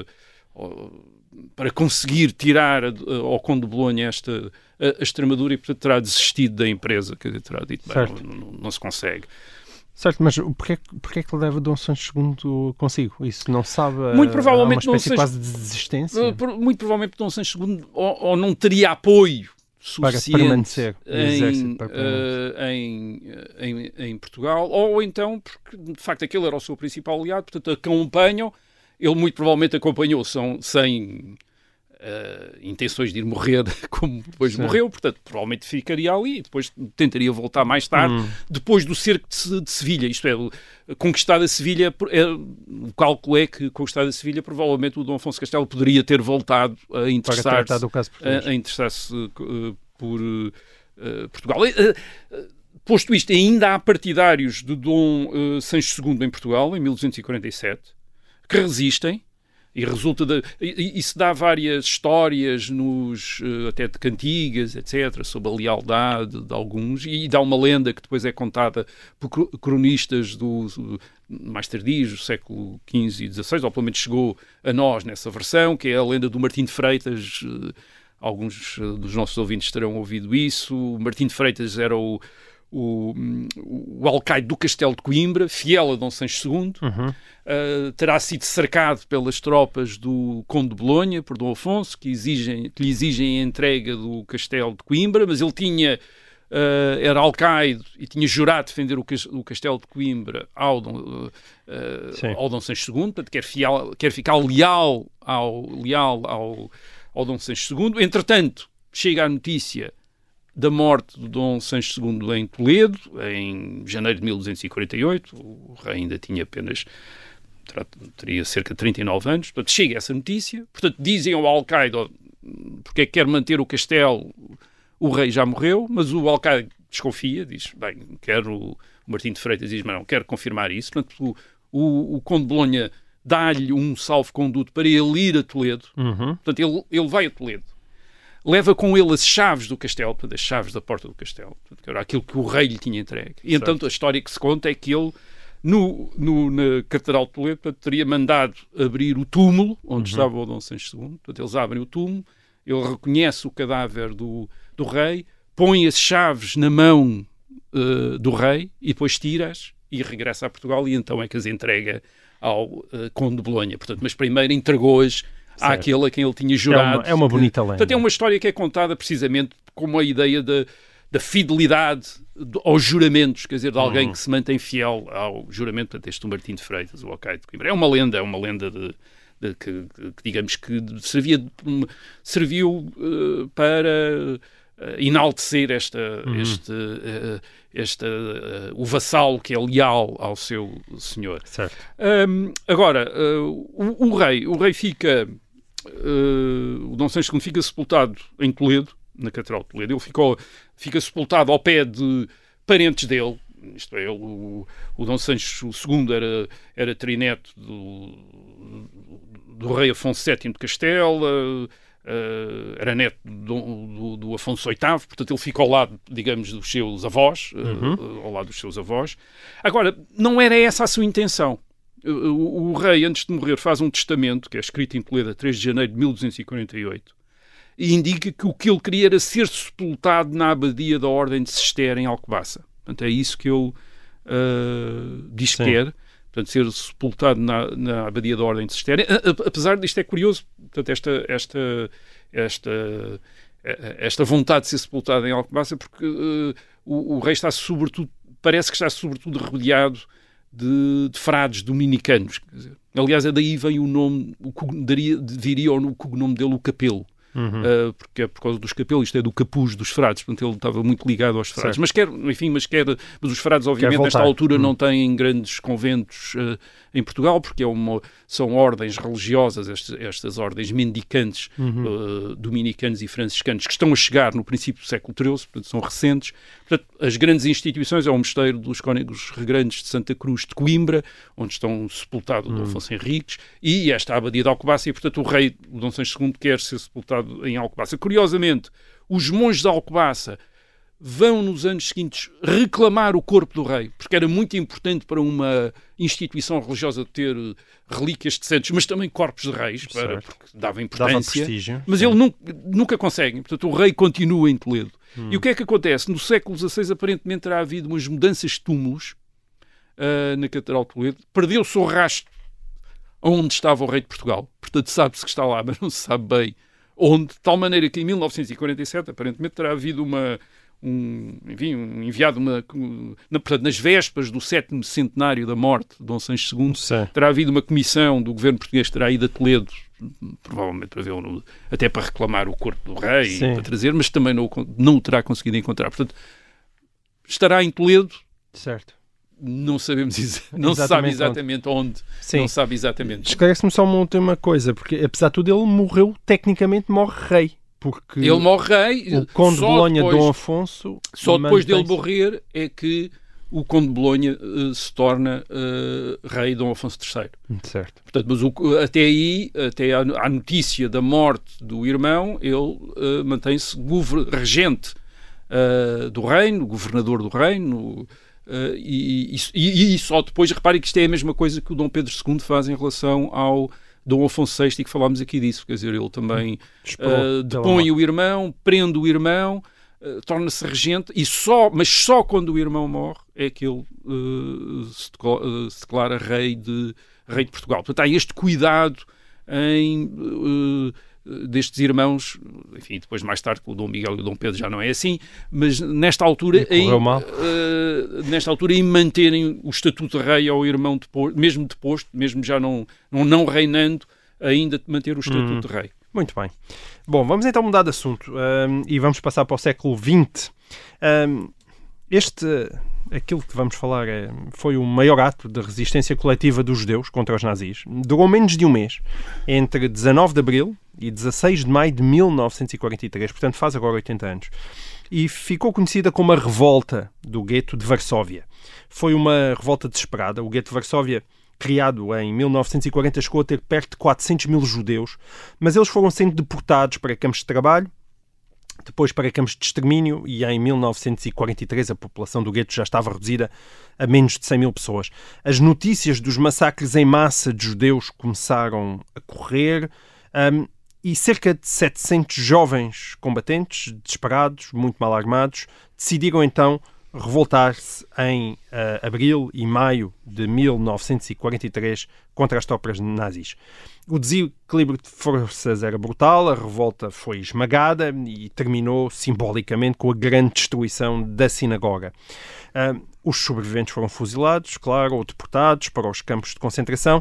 para conseguir tirar ao Conde de Bolonha esta, a, a Extremadura e, portanto, terá desistido da empresa, quer dizer, terá dito, bem, não, não, não se consegue. Certo, mas porquê, porquê é que leva Dom Sancho segundo consigo? Isso não sabe? Muito provavelmente há uma espécie Dom Sancho, quase de desistência? Muito provavelmente Dom Sancho segundo ou, ou não teria apoio suficiente para permanecer em, exército, para permanecer. Uh, em, em, em Portugal, ou então, porque de facto aquele era o seu principal aliado, portanto acompanham. Ele muito provavelmente acompanhou são, sem uh, intenções de ir morrer como depois Sim. morreu, portanto provavelmente ficaria ali e depois tentaria voltar mais tarde, hum. depois do cerco de, de Sevilha, isto é, conquistada Sevilha, é, o cálculo é que conquistada Sevilha provavelmente o Dom Afonso de Castelo poderia ter voltado a interessar-se, a, a interessar-se uh, por uh, Portugal. Uh, posto isto, ainda há partidários de Dom uh, Sancho segundo em Portugal, em mil duzentos e quarenta e sete, que resistem, e resulta de, e, isso dá várias histórias nos, até de cantigas, etcétera, sobre a lealdade de alguns, e dá uma lenda que depois é contada por cronistas do, mais tardios, do século quinze e dezasseis, ou pelo menos chegou a nós nessa versão, que é a lenda do Martim de Freitas. Alguns dos nossos ouvintes terão ouvido isso. O Martim de Freitas era o O, o alcaide do Castelo de Coimbra, fiel a Dom Sancho segundo, uhum. uh, terá sido cercado pelas tropas do Conde de Bolonha, por Dom Afonso, que, exigem, que lhe exigem a entrega do Castelo de Coimbra, mas ele tinha, uh, era alcaide e tinha jurado defender o, o Castelo de Coimbra ao Dom, uh, ao Dom Sancho segundo, portanto quer, fiel, quer ficar leal ao, leal ao, ao Dom Sancho segundo. Entretanto, chega a notícia da morte do Dom Sancho segundo em Toledo, em janeiro de mil duzentos e quarenta e oito. O rei ainda tinha apenas, teria cerca de trinta e nove anos. Portanto, chega essa notícia. Portanto, dizem ao alcaide, porque é que quer manter o castelo, o rei já morreu, mas o alcaide desconfia, diz, bem, quero, o Martim de Freitas diz, mas não, quero confirmar isso. Portanto, o, o, o Conde de Bolonha dá-lhe um salvo-conduto para ele ir a Toledo. Uhum. Portanto, ele, ele vai a Toledo. Leva com ele as chaves do castelo, portanto, as chaves da porta do castelo, portanto, que era aquilo que o rei lhe tinha entregue. E certo. Então a história que se conta é que ele, no, no, na Catedral de Toledo, portanto, teria mandado abrir o túmulo onde uhum. estava o Dom Sancho segundo. Portanto, eles abrem o túmulo, ele reconhece o cadáver do, do rei, põe as chaves na mão uh, do rei e depois tira-as e regressa a Portugal, e então é que as entrega ao uh, Conde de Bolonha. Portanto, mas primeiro entregou-as àquele a quem ele tinha jurado. É uma, é uma bonita lenda. Portanto, é uma história que é contada precisamente como a ideia da, da fidelidade aos juramentos, quer dizer, de alguém uhum. que se mantém fiel ao juramento. Portanto, este Martim de Freitas, o alcaide de Coimbra. É uma lenda, é uma lenda de, de, que, que, digamos, que servia, serviu uh, para uh, enaltecer esta, uhum. este, uh, este, uh, o vassalo que é leal ao seu senhor. Certo. Um, agora, uh, o, o rei, o rei fica... Uh, o Dom Sancho segundo fica sepultado em Toledo, na Catedral de Toledo. Ele ficou, fica sepultado ao pé de parentes dele. Isto é, ele, o, o Dom Sancho segundo era, era trineto do, do rei Afonso sétimo de Castela, uh, era neto do, do, do Afonso oitavo, portanto ele fica ao lado, digamos, dos seus avós, uhum. uh, ao lado dos seus avós. Agora, não era essa a sua intenção. O, o rei, antes de morrer, faz um testamento, que é escrito em Toledo a três de janeiro de mil duzentos e quarenta e oito, e indica que o que ele queria era ser sepultado na abadia da Ordem de Cister, em Alcobaça. Portanto, é isso que ele uh, diz que quer. Portanto, ser sepultado na, na abadia da Ordem de Cister. Apesar disto, é curioso, portanto, esta, esta, esta, esta vontade de ser sepultado em Alcobaça, porque uh, o, o rei está sobretudo, parece que está sobretudo rodeado De, de frades dominicanos. Quer dizer, aliás, é daí vem o nome, o, daria, viria o cognome dele, o Capelo. Uhum. Uh, porque é por causa dos capelos, isto é do capuz dos frades, portanto ele estava muito ligado aos frades. Certo. Mas quer, enfim, mas quer, mas os frades obviamente nesta altura uhum. não têm grandes conventos uh, em Portugal, porque é uma, são ordens religiosas, estas, estas ordens mendicantes, uhum. uh, dominicanos e franciscanos, que estão a chegar no princípio do século treze, portanto são recentes. Portanto, as grandes instituições é o Mosteiro dos Cónegos Regrandes de Santa Cruz de Coimbra, onde estão sepultados o Dom Afonso Henriques, e esta abadia de Alcobaça, e portanto o rei, o Dom Sancho segundo, quer ser sepultado em Alcobaça. Curiosamente, os monges de Alcobaça vão nos anos seguintes reclamar o corpo do rei, porque era muito importante para uma instituição religiosa ter relíquias de santos, mas também corpos de reis, para, porque dava importância, dava prestígio. Mas ele nunca, nunca consegue. Portanto, o rei continua em Toledo. Hum. E o que é que acontece? No século dezasseis, aparentemente, terá havido umas mudanças de túmulos uh, na Catedral de Toledo. Perdeu-se o rastro onde estava o rei de Portugal. Portanto, sabe-se que está lá, mas não se sabe bem onde, de tal maneira que em mil novecentos e quarenta e sete, aparentemente, terá havido uma... Um, enfim, um enviado uma, na, portanto, nas vésperas do sétimo centenário da morte de Dom Sancho segundo, Sim. terá havido uma comissão do governo português, terá ido a Toledo, provavelmente para ver, até para reclamar o corpo do rei, Sim. para trazer, mas também não, não o terá conseguido encontrar. Portanto, estará em Toledo. Certo. Não sabemos, não se sabe exatamente onde. onde. Sim. Não sabe exatamente. Esclarece-me só uma última coisa, porque apesar de tudo ele morreu, tecnicamente morre rei. Porque ele morre rei. O Conde de Bolonha, depois, Dom Afonso... Só depois dele morrer é que o Conde de Bolonha uh, se torna uh, rei Dom Afonso terceiro. Certo. Portanto, mas o, até aí, até à, à notícia da morte do irmão, ele uh, mantém-se regente uh, do reino, governador do reino... Uh, e, e, e, e só depois, reparem que isto é a mesma coisa que o Dom Pedro segundo faz em relação ao Dom Afonso sexto, e que falámos aqui disso, quer dizer, ele também uh, depõe o irmão, prende o irmão, uh, torna-se regente, e só, mas só quando o irmão morre é que ele uh, se, declara, uh, se declara rei de, rei de Portugal. Portanto, há este cuidado em... Uh, destes irmãos, enfim, depois mais tarde com o Dom Miguel e o Dom Pedro já não é assim, mas nesta altura em, uh, nesta altura em manterem o estatuto de rei ao irmão depois, mesmo deposto, mesmo já não, não, não reinando, ainda manter o estatuto hum. de rei. Muito bem. Bom, vamos então mudar de assunto um, e vamos passar para o século vinte. Um, este, aquilo que vamos falar é, foi o maior ato de resistência coletiva dos judeus contra os nazis. Durou menos de um mês, entre dezanove de abril e dezasseis de maio de mil novecentos e quarenta e três, portanto faz agora oitenta anos. E ficou conhecida como a Revolta do Gueto de Varsóvia. Foi uma revolta desesperada. O Gueto de Varsóvia, criado em mil novecentos e quarenta, chegou a ter perto de quatrocentos mil judeus, mas eles foram sendo deportados para campos de trabalho, depois para campos de extermínio, e em mil novecentos e quarenta e três a população do gueto já estava reduzida a menos de cem mil pessoas. As notícias dos massacres em massa de judeus começaram a correr, um, e cerca de setecentos jovens combatentes, desesperados, muito mal armados, decidiram então revoltar-se em uh, abril e maio de mil novecentos e quarenta e três contra as tropas nazis. O desequilíbrio de forças era brutal, a revolta foi esmagada e terminou simbolicamente com a grande destruição da sinagoga. Uh, os sobreviventes foram fuzilados, claro, ou deportados para os campos de concentração.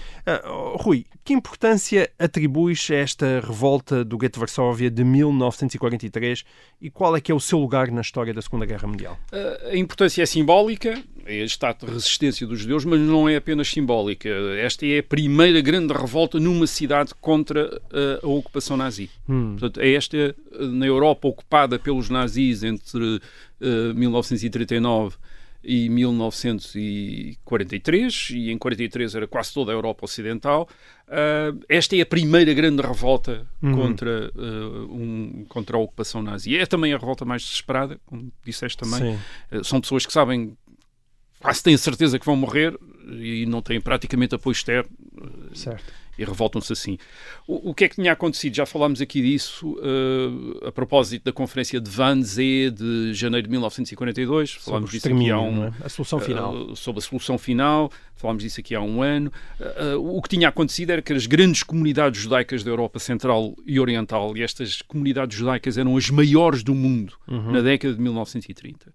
Uh, Rui, que importância atribuis a esta revolta do Gueto de Varsóvia de mil novecentos e quarenta e três e qual é que é o seu lugar na história da Segunda Guerra Mundial? Uh, a importância é simbólica, é este ato de resistência dos judeus, mas não é apenas simbólica. Esta é a primeira grande revolta numa cidade contra uh, a ocupação nazi. Hum. Portanto, é esta, na Europa ocupada pelos nazis entre uh, mil novecentos e trinta e nove e mil novecentos e quarenta e três, e em quarenta e três era quase toda a Europa Ocidental. Uh, esta é a primeira grande revolta uhum. contra, uh, um, contra a ocupação nazi. É também a revolta mais desesperada, como disseste também. Uh, são pessoas que sabem, quase têm a certeza que vão morrer e não têm praticamente apoio externo. Uh, certo. E revoltam-se assim. O, o que é que tinha acontecido? Já falámos aqui disso uh, a propósito da conferência de Wannsee de janeiro de mil novecentos e quarenta e dois. Falámos disso aqui há um... É? A solução final. Uh, sobre a solução final. Falámos disso aqui há um ano. Uh, uh, o que tinha acontecido era que as grandes comunidades judaicas da Europa Central e Oriental, e estas comunidades judaicas eram as maiores do mundo uhum. na década de mil novecentos e trinta.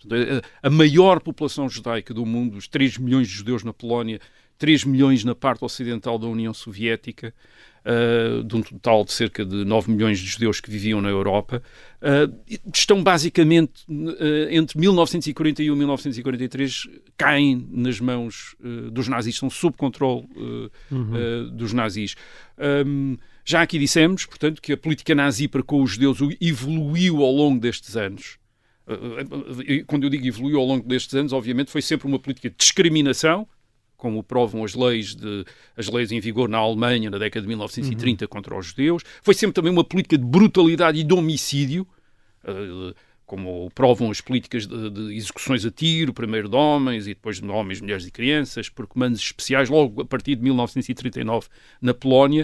A maior população judaica do mundo, os três milhões de judeus na Polónia, três milhões na parte ocidental da União Soviética, uh, de um total de cerca de nove milhões de judeus que viviam na Europa, uh, estão basicamente, uh, entre mil novecentos e quarenta e um e mil novecentos e quarenta e três, caem nas mãos uh, dos nazis, estão sob controle uh, uhum. uh, dos nazis. Um, já aqui dissemos, portanto, que a política nazi para com os judeus evoluiu ao longo destes anos. Quando eu digo evoluiu ao longo destes anos, obviamente foi sempre uma política de discriminação, como provam as leis, de, as leis em vigor na Alemanha na década de mil novecentos e trinta uhum. contra os judeus. Foi sempre também uma política de brutalidade e de homicídio, como provam as políticas de, de execuções a tiro, primeiro de homens e depois de homens, mulheres e crianças, por comandos especiais, logo a partir de mil novecentos e trinta e nove na Polónia.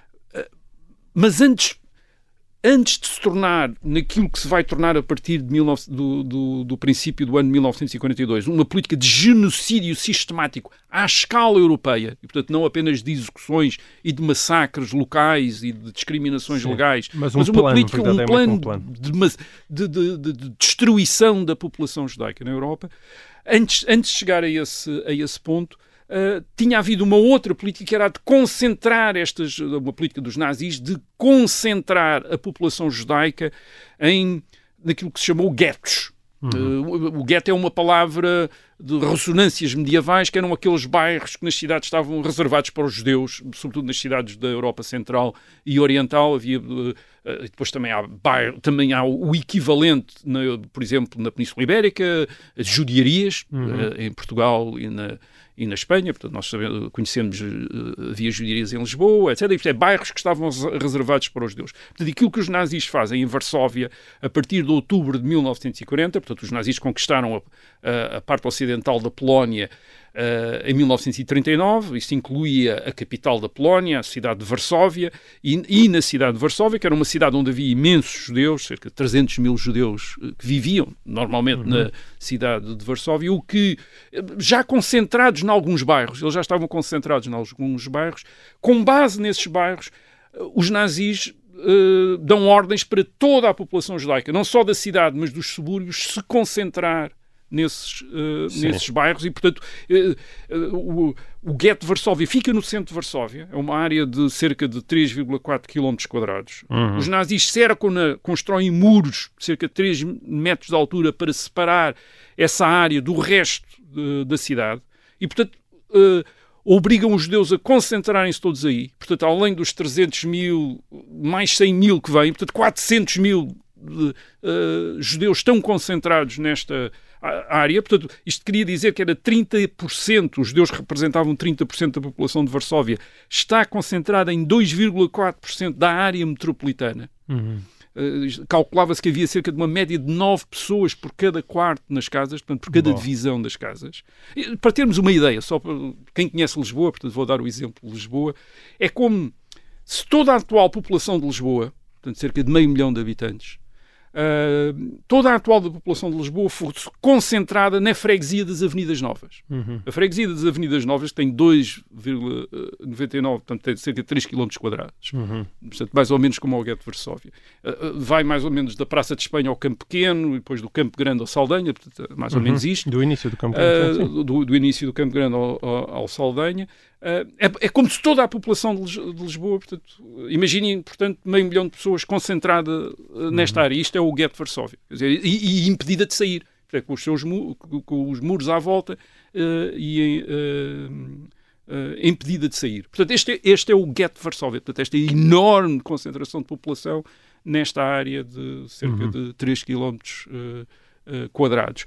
Mas antes... Antes de se tornar naquilo que se vai tornar a partir de mil, do, do, do princípio do ano mil novecentos e quarenta e dois, uma política de genocídio sistemático à escala europeia, e portanto não apenas de execuções e de massacres locais e de discriminações Sim, legais, mas, um mas uma plano, política, um plano, um plano. De, de, de, de destruição da população judaica na Europa. Antes, antes de chegar a esse, a esse ponto, Uh, tinha havido uma outra política que era a de concentrar estas, uma política dos nazis, de concentrar a população judaica em, naquilo que se chamou guetos. Uhum. Uh, o, o gueto é uma palavra de ressonâncias medievais, que eram aqueles bairros que nas cidades estavam reservados para os judeus, sobretudo nas cidades da Europa Central e Oriental. Havia, uh, uh, depois também há, bairro, também há o equivalente, na, por exemplo, na Península Ibérica, as judiarias, uhum. uh, em Portugal e na e na Espanha, portanto nós sabemos, conhecemos, uh, havia judiarias em Lisboa, etcétera. E, portanto, é bairros que estavam reservados para os judeus. Portanto, aquilo que os nazis fazem em Varsóvia, a partir de outubro de mil novecentos e quarenta, portanto os nazis conquistaram a, a, a parte ocidental da Polónia uh, em mil novecentos e trinta e nove, isso incluía a capital da Polónia, a cidade de Varsóvia, e, e na cidade de Varsóvia, que era uma cidade onde havia imensos judeus, cerca de trezentos mil judeus que viviam normalmente uhum. na cidade de Varsóvia, o que já concentrados em alguns bairros, eles já estavam concentrados em alguns bairros, com base nesses bairros, os nazis uh, dão ordens para toda a população judaica, não só da cidade, mas dos subúrbios, se concentrar nesses, uh, nesses bairros e, portanto, uh, uh, o, o gueto de Varsóvia fica no centro de Varsóvia, é uma área de cerca de três vírgula quatro quilómetros quadrados. Uhum. Os nazis cercam-na, constroem muros de cerca de três metros de altura para separar essa área do resto de, da cidade e, portanto, uh, obrigam os judeus a concentrarem-se todos aí. Portanto, além dos trezentos mil, mais cem mil que vêm, portanto, quatrocentos mil uh, judeus estão concentrados nesta área. Portanto, isto queria dizer que era trinta por cento, os judeus representavam trinta por cento da população de Varsóvia, está concentrada em dois vírgula quatro por cento da área metropolitana. Uhum. Uh, calculava-se que havia cerca de uma média de nove pessoas por cada quarto nas casas, portanto, por cada Bom. divisão das casas. E, para termos uma ideia, só para quem conhece Lisboa, portanto, vou dar o exemplo de Lisboa, é como se toda a atual população de Lisboa, portanto, cerca de meio milhão de habitantes, Uh, toda a atual da população de Lisboa fosse concentrada na freguesia das Avenidas Novas. Uhum. A freguesia das Avenidas Novas tem dois vírgula noventa e nove, portanto tem cerca de três quilómetros quadrados. Uhum. Portanto, mais ou menos como o gueto de Varsóvia. Uh, vai mais ou menos da Praça de Espanha ao Campo Pequeno, e depois do Campo Grande ao Saldanha, portanto, mais uhum. ou menos isto. Do início do Campo Grande. Uh, do, do início do Campo Grande ao, ao, ao Saldanha. Uh, é, é como se toda a população de, Lis- de Lisboa, portanto, imaginem, portanto, meio milhão de pessoas concentrada uh, nesta uhum. área. Isto é o gueto de Varsóvia. Quer dizer, e, e impedida de sair, portanto, com, os seus mu- com os muros à volta uh, e uh, uh, impedida de sair. Portanto, este é, este é o gueto de Varsóvia. Portanto, esta enorme concentração de população nesta área de cerca uhum. de três quilómetros uh, uh, quadrados.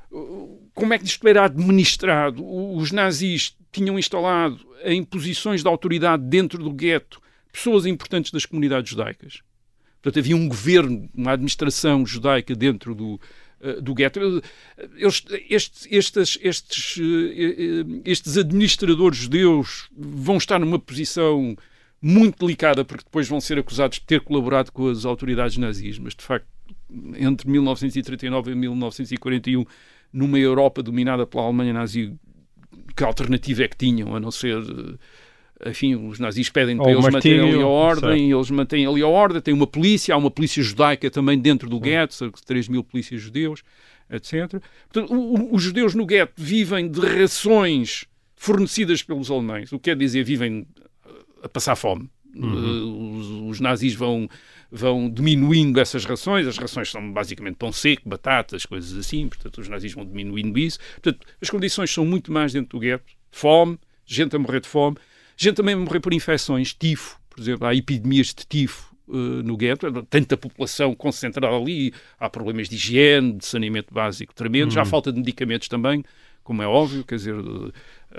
Como é que isto era administrado? Os nazis tinham instalado em posições de autoridade dentro do gueto pessoas importantes das comunidades judaicas. Portanto, havia um governo, uma administração judaica dentro do, uh, do gueto. Eles, estes, estes, estes, uh, estes administradores judeus vão estar numa posição muito delicada, porque depois vão ser acusados de ter colaborado com as autoridades nazis, mas de facto entre mil novecentos e trinta e nove e mil novecentos e quarenta e um, numa Europa dominada pela Alemanha nazi, que alternativa é que tinham, a não ser, enfim, os nazis pedem para eles manterem ali a ordem, eles mantêm ali a ordem, tem uma polícia, há uma polícia judaica também dentro do gueto, cerca de três mil polícias judeus, etcétera. Portanto, o, o, os judeus no gueto vivem de rações fornecidas pelos alemães, o que quer dizer, vivem a passar fome. Uhum. Os, os nazis vão, vão diminuindo essas rações, as rações são basicamente pão seco, batatas, coisas assim, portanto os nazis vão diminuindo isso. Portanto, as condições são muito mais dentro do gueto, fome, gente a morrer de fome, gente também a morrer por infecções, tifo, por exemplo, há epidemias de tifo uh, no gueto, tanta população concentrada ali, há problemas de higiene, de saneamento básico tremendos, uhum. há falta de medicamentos também, como é óbvio, quer dizer, uh,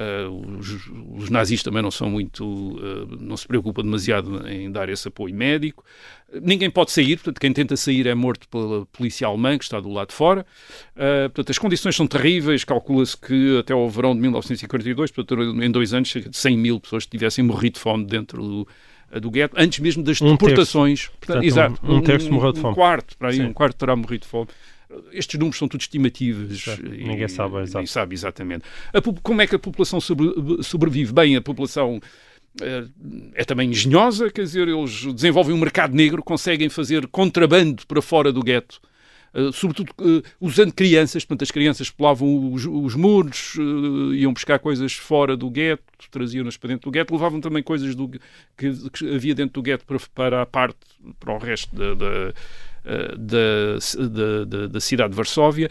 os, os nazis também não são muito, uh, não se preocupam demasiado em dar esse apoio médico. Ninguém pode sair, portanto, quem tenta sair é morto pela polícia alemã, que está do lado de fora. Uh, portanto, as condições são terríveis, calcula-se que até ao verão de mil novecentos e quarenta e dois, portanto, em dois anos, cerca de cem mil pessoas tivessem morrido de fome dentro do, do gueto, antes mesmo das um deportações. Terço. Portanto, exato, um, um terço morreu de fome. Um quarto, para aí, um quarto terá morrido de fome. Estes números são tudo estimativas. E, ninguém sabe, ninguém sabe exatamente. A, como é que a população sobre, sobrevive? Bem, a população é, é também engenhosa, quer dizer, eles desenvolvem um mercado negro, conseguem fazer contrabando para fora do gueto, uh, sobretudo uh, usando crianças, portanto as crianças pulavam os, os muros, uh, iam buscar coisas fora do gueto, traziam-nas para dentro do gueto, levavam também coisas do, que, que havia dentro do gueto para, para a parte, para o resto da... da Da, da, da, da cidade de Varsóvia.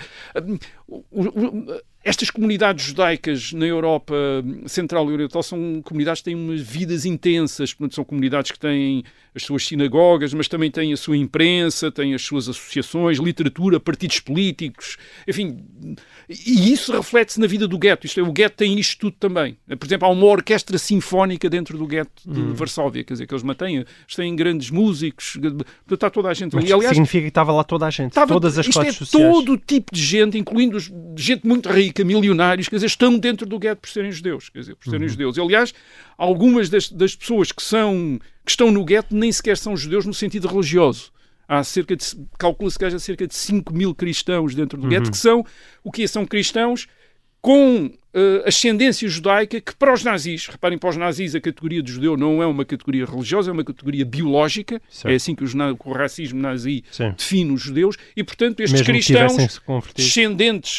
Estas comunidades judaicas na Europa Central e Oriental são comunidades que têm umas vidas intensas, portanto, são comunidades que têm as suas sinagogas, mas também têm a sua imprensa, têm as suas associações, literatura, partidos políticos, enfim, e isso reflete-se na vida do gueto. Isto é, o gueto tem isto tudo também. Por exemplo, há uma orquestra sinfónica dentro do gueto de hum. Varsóvia, quer dizer, que eles mantêm, eles têm grandes músicos, está toda a gente ali. Aliás, significa que estava lá toda a gente, estava, todas as classes é sociais. Todo o tipo de gente, incluindo os, gente muito rica, milionários, quer dizer, estão dentro do gueto por serem judeus, quer dizer, por serem uhum. judeus. E, aliás, algumas das, das pessoas que, são, que estão no gueto nem sequer são judeus no sentido religioso. Há cerca de, calcula-se que haja cerca de cinco mil cristãos dentro do uhum. gueto, que são, o que são cristãos com uh, ascendência judaica, que para os nazis, reparem, para os nazis a categoria de judeu não é uma categoria religiosa, é uma categoria biológica, certo. É assim que, os, que o racismo nazi Sim. define os judeus, e portanto estes Mesmo cristãos descendentes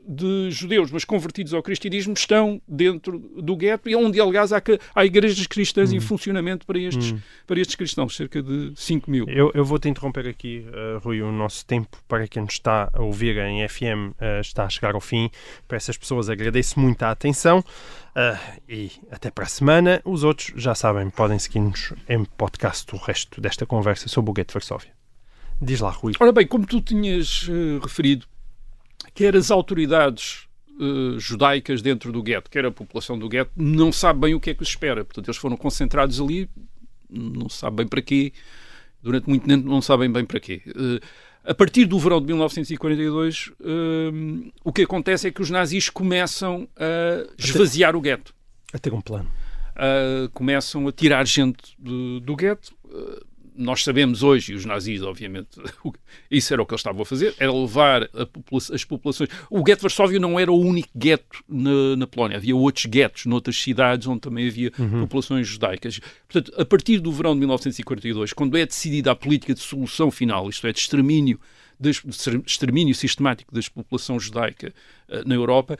de judeus, mas convertidos ao cristianismo, estão dentro do gueto, e onde, aliás, há, há igrejas cristãs hum. em funcionamento para estes, hum. para estes cristãos, cerca de cinco mil. Eu, eu vou-te interromper aqui, uh, Rui, o nosso tempo para quem nos está a ouvir em F M uh, está a chegar ao fim. Para essas pessoas agradeço muito a atenção uh, e até para a semana. Os outros, já sabem, podem seguir-nos em podcast o resto desta conversa sobre o gueto de Varsóvia. Diz lá, Rui. Ora bem, como tu tinhas uh, referido, quer as autoridades uh, judaicas dentro do gueto, quer a população do gueto, não sabe bem o que é que os espera. Portanto, eles foram concentrados ali, não se sabe bem para quê, durante muito tempo não sabem bem para quê. Uh, a partir do verão de mil novecentos e quarenta e dois, uh, o que acontece é que os nazis começam a esvaziar a ter, o gueto. A ter um plano. Uh, começam a tirar gente do, do gueto. Uh, Nós sabemos hoje, e os nazis, obviamente, isso era o que eles estavam a fazer, era levar a popula- as populações... O gueto de Varsóvia não era o único gueto na, na Polónia. Havia outros guetos noutras cidades onde também havia uhum. populações judaicas. Portanto, a partir do verão de mil novecentos e quarenta e dois, quando é decidida a política de solução final, isto é, de extermínio, de extermínio sistemático da população judaica uh, na Europa,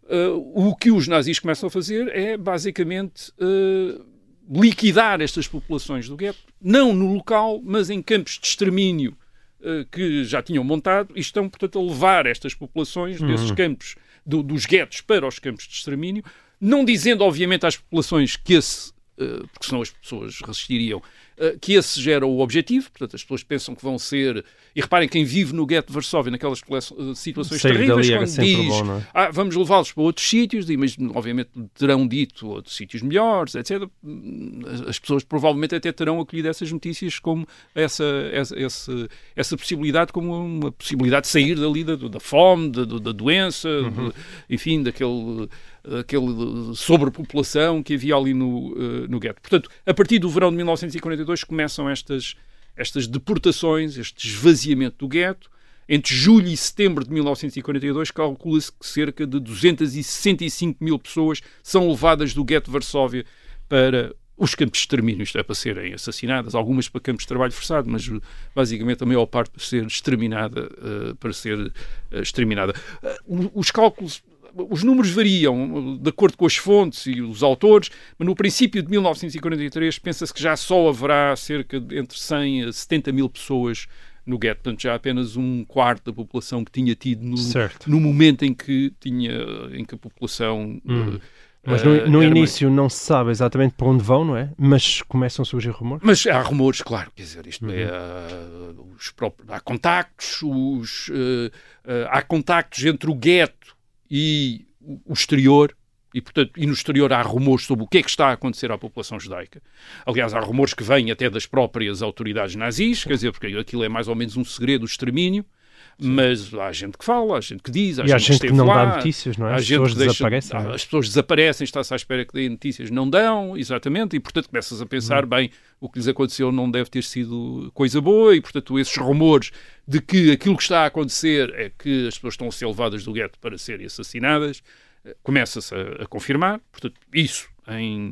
uh, o que os nazis começam a fazer é, basicamente... Uh, liquidar estas populações do gueto, não no local, mas em campos de extermínio uh, que já tinham montado, e estão, portanto, a levar estas populações uhum. desses campos, do, dos guetos para os campos de extermínio, não dizendo, obviamente, às populações que esse, uh, porque senão as pessoas resistiriam, uh, que esse já era o objetivo. Portanto, as pessoas pensam que vão ser... E reparem, quem vive no gueto de Varsóvia, naquelas uh, situações Sair terríveis, quando diz bom, não é? ah, vamos levá-los para outros sítios, mas obviamente terão dito outros sítios melhores, etcétera. As pessoas provavelmente até terão acolhido essas notícias como essa, essa, essa, essa possibilidade, como uma possibilidade de sair dali da, da fome, da, da doença, uhum. de, enfim, daquele... aquele sobrepopulação que havia ali no, uh, no gueto. Portanto, a partir do verão de mil novecentos e quarenta e dois começam estas, estas deportações, este esvaziamento do gueto. Entre julho e setembro de mil novecentos e quarenta e dois calcula-se que cerca de duzentas e sessenta e cinco mil pessoas são levadas do gueto de Varsóvia para os campos de extermínio, isto é, para serem assassinadas, algumas para campos de trabalho forçado, mas basicamente a maior parte para ser exterminada, uh, para ser uh, exterminada. Uh, os cálculos... Os números variam de acordo com as fontes e os autores, mas no princípio de mil novecentos e quarenta e três pensa-se que já só haverá cerca de entre cem a setenta mil pessoas no gueto, portanto já apenas um quarto da população que tinha tido no, no momento em que, tinha, em que a população... Hum. Uh, mas no, no início mais... não se sabe exatamente para onde vão, não é? Mas começam a surgir rumores? Mas há rumores, claro, quer dizer, isto uhum. é... Uh, os próprios, há contactos, os, uh, uh, há contactos entre o gueto e o exterior, e, portanto, e no exterior há rumores sobre o que é que está a acontecer à população judaica. Aliás, há rumores que vêm até das próprias autoridades nazis, quer dizer, porque aquilo é mais ou menos um segredo do extermínio, mas há gente que fala, há gente que diz, há e gente, há gente que, que não lá, dá notícias, não é? As As pessoas deixa, desaparecem. Há, as pessoas desaparecem, está-se à espera que deem notícias, não dão, exatamente, e portanto começas a pensar, hum. bem, o que lhes aconteceu não deve ter sido coisa boa, e portanto esses rumores de que aquilo que está a acontecer é que as pessoas estão a ser levadas do gueto para serem assassinadas, começa-se a, a confirmar. Portanto, isso em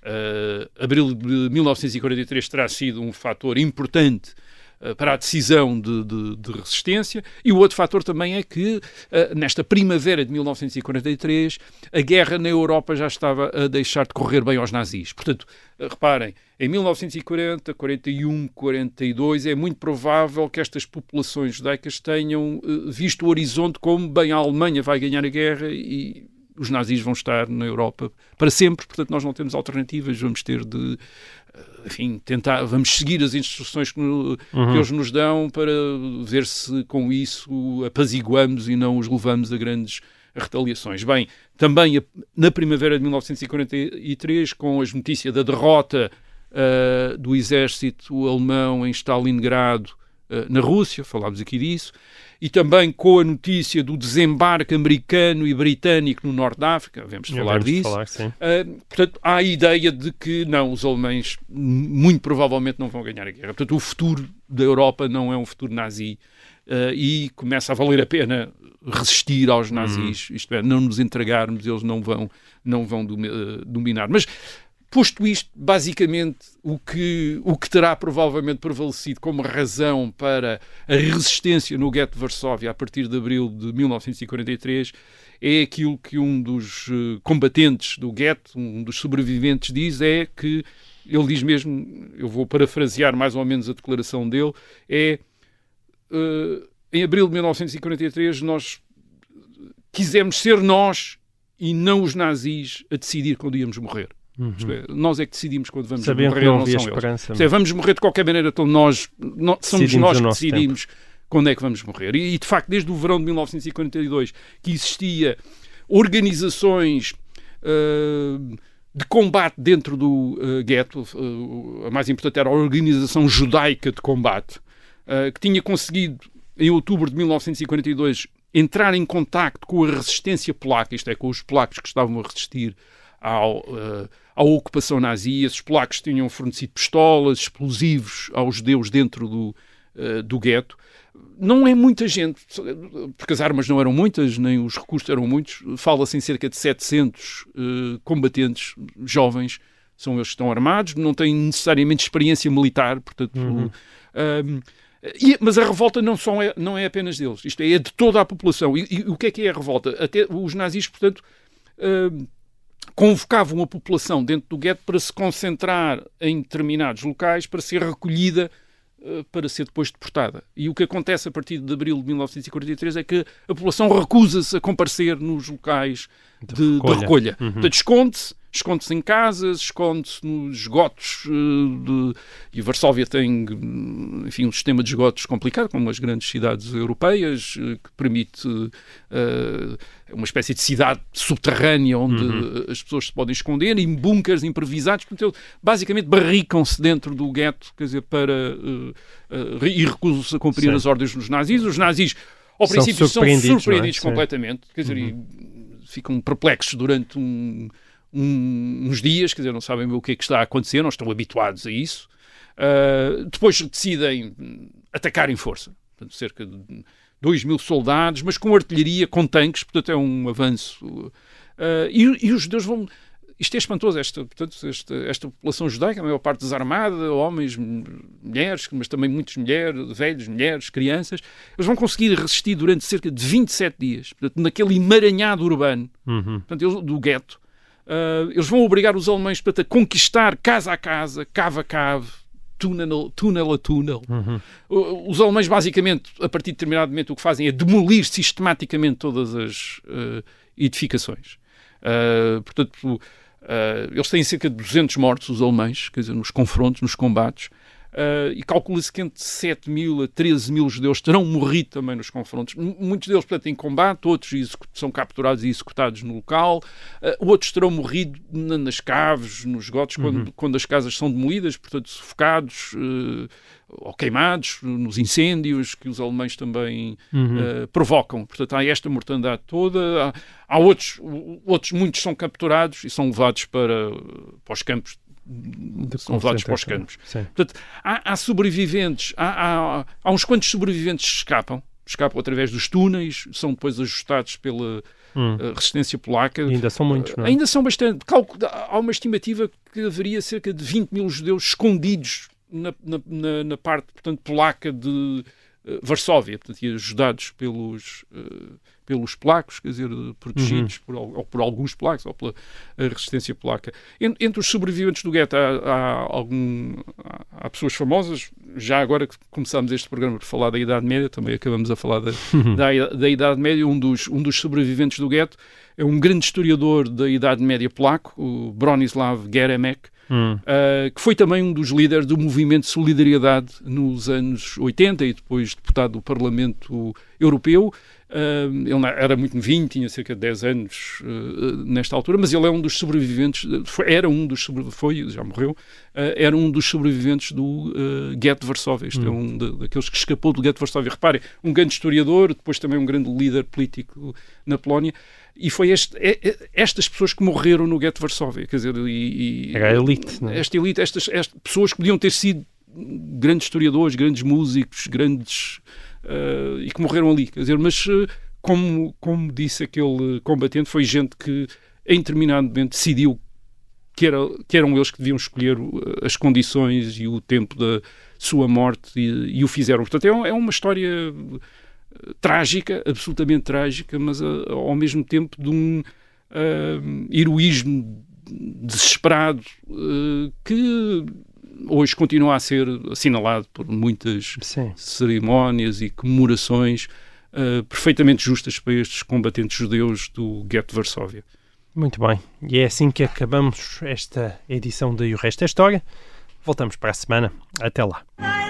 uh, abril de mil novecentos e quarenta e três terá sido um fator importante uh, para a decisão de, de, de resistência. E o outro fator também é que, uh, nesta primavera de mil novecentos e quarenta e três, a guerra na Europa já estava a deixar de correr bem aos nazis. Portanto, uh, reparem, em mil novecentos e quarenta, quarenta e um, quarenta e dois, é muito provável que estas populações judaicas tenham uh, visto o horizonte como, bem, a Alemanha vai ganhar a guerra e os nazis vão estar na Europa para sempre, portanto nós não temos alternativas, vamos ter de, enfim, tentar, vamos seguir as instruções que, no, uhum. que eles nos dão para ver se com isso apaziguamos e não os levamos a grandes retaliações. Bem, também na primavera de mil novecentos e quarenta e três, com as notícias da derrota uh, do exército alemão em Stalingrado, uh, na Rússia, falámos aqui disso, e também com a notícia do desembarque americano e britânico no Norte da África, devemos de falar disso. Falar, sim. Uh, portanto, há a ideia de que não, os alemães muito provavelmente não vão ganhar a guerra. Portanto, o futuro da Europa não é um futuro nazi, uh, e começa a valer a pena resistir aos nazis, hum. isto é, não nos entregarmos, eles não vão, não vão dominar. Mas posto isto, basicamente, o que, o que terá provavelmente prevalecido como razão para a resistência no gueto de Varsóvia a partir de abril de mil novecentos e quarenta e três é aquilo que um dos uh, combatentes do gueto, um dos sobreviventes, diz, é que, ele diz mesmo, eu vou parafrasear mais ou menos a declaração dele, é, uh, em abril de mil novecentos e quarenta e três nós quisemos ser nós e não os nazis a decidir quando íamos morrer. Uhum. Isto é, nós é que decidimos quando vamos Sabiam morrer, que não não havia são esperança, eles. É, vamos morrer de qualquer maneira, então nós, nós somos nós que decidimos tempo. quando é que vamos morrer. E, e, de facto, desde o verão de mil novecentos e quarenta e dois que existia organizações uh, de combate dentro do uh, gueto, uh, a mais importante era a Organização Judaica de Combate, uh, que tinha conseguido, em outubro de mil novecentos e quarenta e dois, entrar em contacto com a resistência polaca, isto é, com os polacos que estavam a resistir ao, uh, à ocupação nazi. Esses polacos tinham fornecido pistolas, explosivos aos judeus dentro do, uh, do gueto. Não é muita gente, porque as armas não eram muitas, nem os recursos eram muitos. Fala-se em cerca de setecentos uh, combatentes jovens, são eles que estão armados, não têm necessariamente experiência militar, portanto... Uhum. Uh, E, mas a revolta não, só é, não é apenas deles, isto é, é de toda a população. E, e o que é que é a revolta? Até os nazis, portanto, uh, convocavam a população dentro do gueto para se concentrar em determinados locais, para ser recolhida, uh, para ser depois deportada. E o que acontece a partir de abril de mil novecentos e quarenta e três é que a população recusa-se a comparecer nos locais de, de recolha. De recolha. Uhum. Portanto, esconde-se, esconde-se em casas, esconde-se nos esgotos uh, de... e Varsóvia tem, enfim, um sistema de esgotos complicado, como as grandes cidades europeias, uh, que permite uh, uma espécie de cidade subterrânea onde uhum. as pessoas se podem esconder, em bunkers improvisados. Portanto, basicamente barricam-se dentro do gueto, quer dizer, para uh, uh, e recusam-se a cumprir Sim. as ordens dos nazis. Os nazis, ao são princípio, surpreendidos, são surpreendidos é? completamente, quer dizer, uhum. e ficam perplexos durante um Um, uns dias, quer dizer, não sabem o que é que está a acontecer, não estão habituados a isso. Uh, depois decidem atacar em força. Portanto, cerca de dois mil soldados, mas com artilharia, com tanques, portanto é um avanço. Uh, e, e os judeus vão... Isto é espantoso, esta, portanto, esta, esta população judaica, a maior parte desarmada, homens, mulheres, mas também muitas mulheres, velhos, mulheres, crianças, eles vão conseguir resistir durante cerca de vinte e sete dias, portanto, naquele emaranhado urbano, uhum. portanto, eles, do gueto. Uh, eles vão obrigar os alemães para conquistar casa a casa, cave a cave, túnel, túnel a túnel. Uhum. Uh, os alemães, basicamente, a partir de determinado momento, o que fazem é demolir sistematicamente todas as uh, edificações. Uh, portanto, uh, eles têm cerca de duzentos mortos, os alemães, quer dizer, nos confrontos, nos combates. Uh, e calcula-se que entre sete mil a treze mil judeus terão morrido também nos confrontos. M- muitos deles, portanto, em combate, outros execu- são capturados e executados no local, uh, outros terão morrido na- nas caves, nos esgotos, uhum. quando, quando as casas são demolidas, portanto, sufocados uh, ou queimados nos incêndios que os alemães também uhum. uh, provocam. Portanto, há esta mortandade toda. Há, há outros, outros, muitos são capturados e são levados para, para os campos de são levados para os campos. Portanto, há, há sobreviventes, há, há, há uns quantos sobreviventes que escapam, escapam através dos túneis, são depois ajustados pela hum. uh, resistência polaca. E ainda são muitos, não é? Uh, ainda são bastante. Calculo, há uma estimativa que haveria cerca de vinte mil judeus escondidos na, na, na, na parte, portanto, polaca de uh, Varsóvia, portanto, e ajudados pelos... Uh, pelos polacos, quer dizer, protegidos uhum. por, ou por alguns polacos, ou pela resistência polaca. Entre, entre os sobreviventes do gueto há, há, algum, há, há pessoas famosas. Já agora que começámos este programa por falar da Idade Média, também acabamos a falar da, uhum. da, da Idade Média. Um dos, um dos sobreviventes do gueto é um grande historiador da Idade Média polaco, o Bronislaw Geremek, Hum. Uh, que foi também um dos líderes do movimento de solidariedade nos anos oitenta e depois deputado do Parlamento Europeu. Uh, ele era muito novinho, tinha cerca de dez anos uh, nesta altura, mas ele é um dos sobreviventes, foi, era um dos foi, já morreu, uh, era um dos sobreviventes do uh, gueto de Varsóvia. Este hum. é um de, daqueles que escapou do gueto de Varsóvia. Reparem, um grande historiador, depois também um grande líder político na Polónia. E foi este, estas pessoas que morreram no gueto de Varsóvia. Quer dizer, e, e, era a elite, não é? Esta elite, estas, estas pessoas que podiam ter sido grandes historiadores, grandes músicos, grandes... Uh, e que morreram ali. Quer dizer, mas uh, como, como disse aquele combatente, foi gente que em determinado momento decidiu que, era, que eram eles que deviam escolher as condições e o tempo da sua morte e, e o fizeram. Portanto, é, é uma história trágica, absolutamente trágica, mas a, ao mesmo tempo de um uh, heroísmo desesperado uh, que hoje continua a ser assinalado por muitas Sim. cerimónias e comemorações uh, perfeitamente justas para estes combatentes judeus do gueto de Varsóvia. Muito bem. E é assim que acabamos esta edição de E o Resto é História. Voltamos para a semana. Até lá.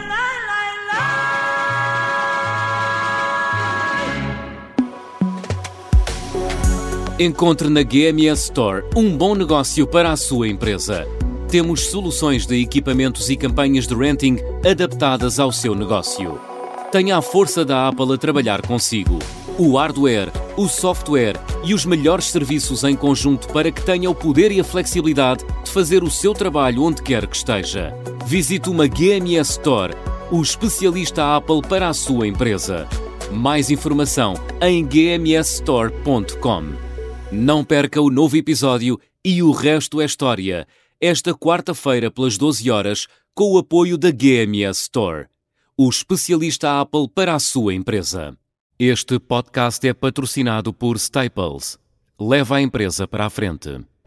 Encontre na G M S Store um bom negócio para a sua empresa. Temos soluções de equipamentos e campanhas de renting adaptadas ao seu negócio. Tenha a força da Apple a trabalhar consigo. O hardware, o software e os melhores serviços em conjunto para que tenha o poder e a flexibilidade de fazer o seu trabalho onde quer que esteja. Visite uma G M S Store, o especialista Apple para a sua empresa. Mais informação em g m s store ponto com. Não perca o novo episódio E o Resto é História, esta quarta-feira pelas doze horas, com o apoio da G M S Store, o especialista Apple para a sua empresa. Este podcast é patrocinado por Staples. Leva a empresa para a frente.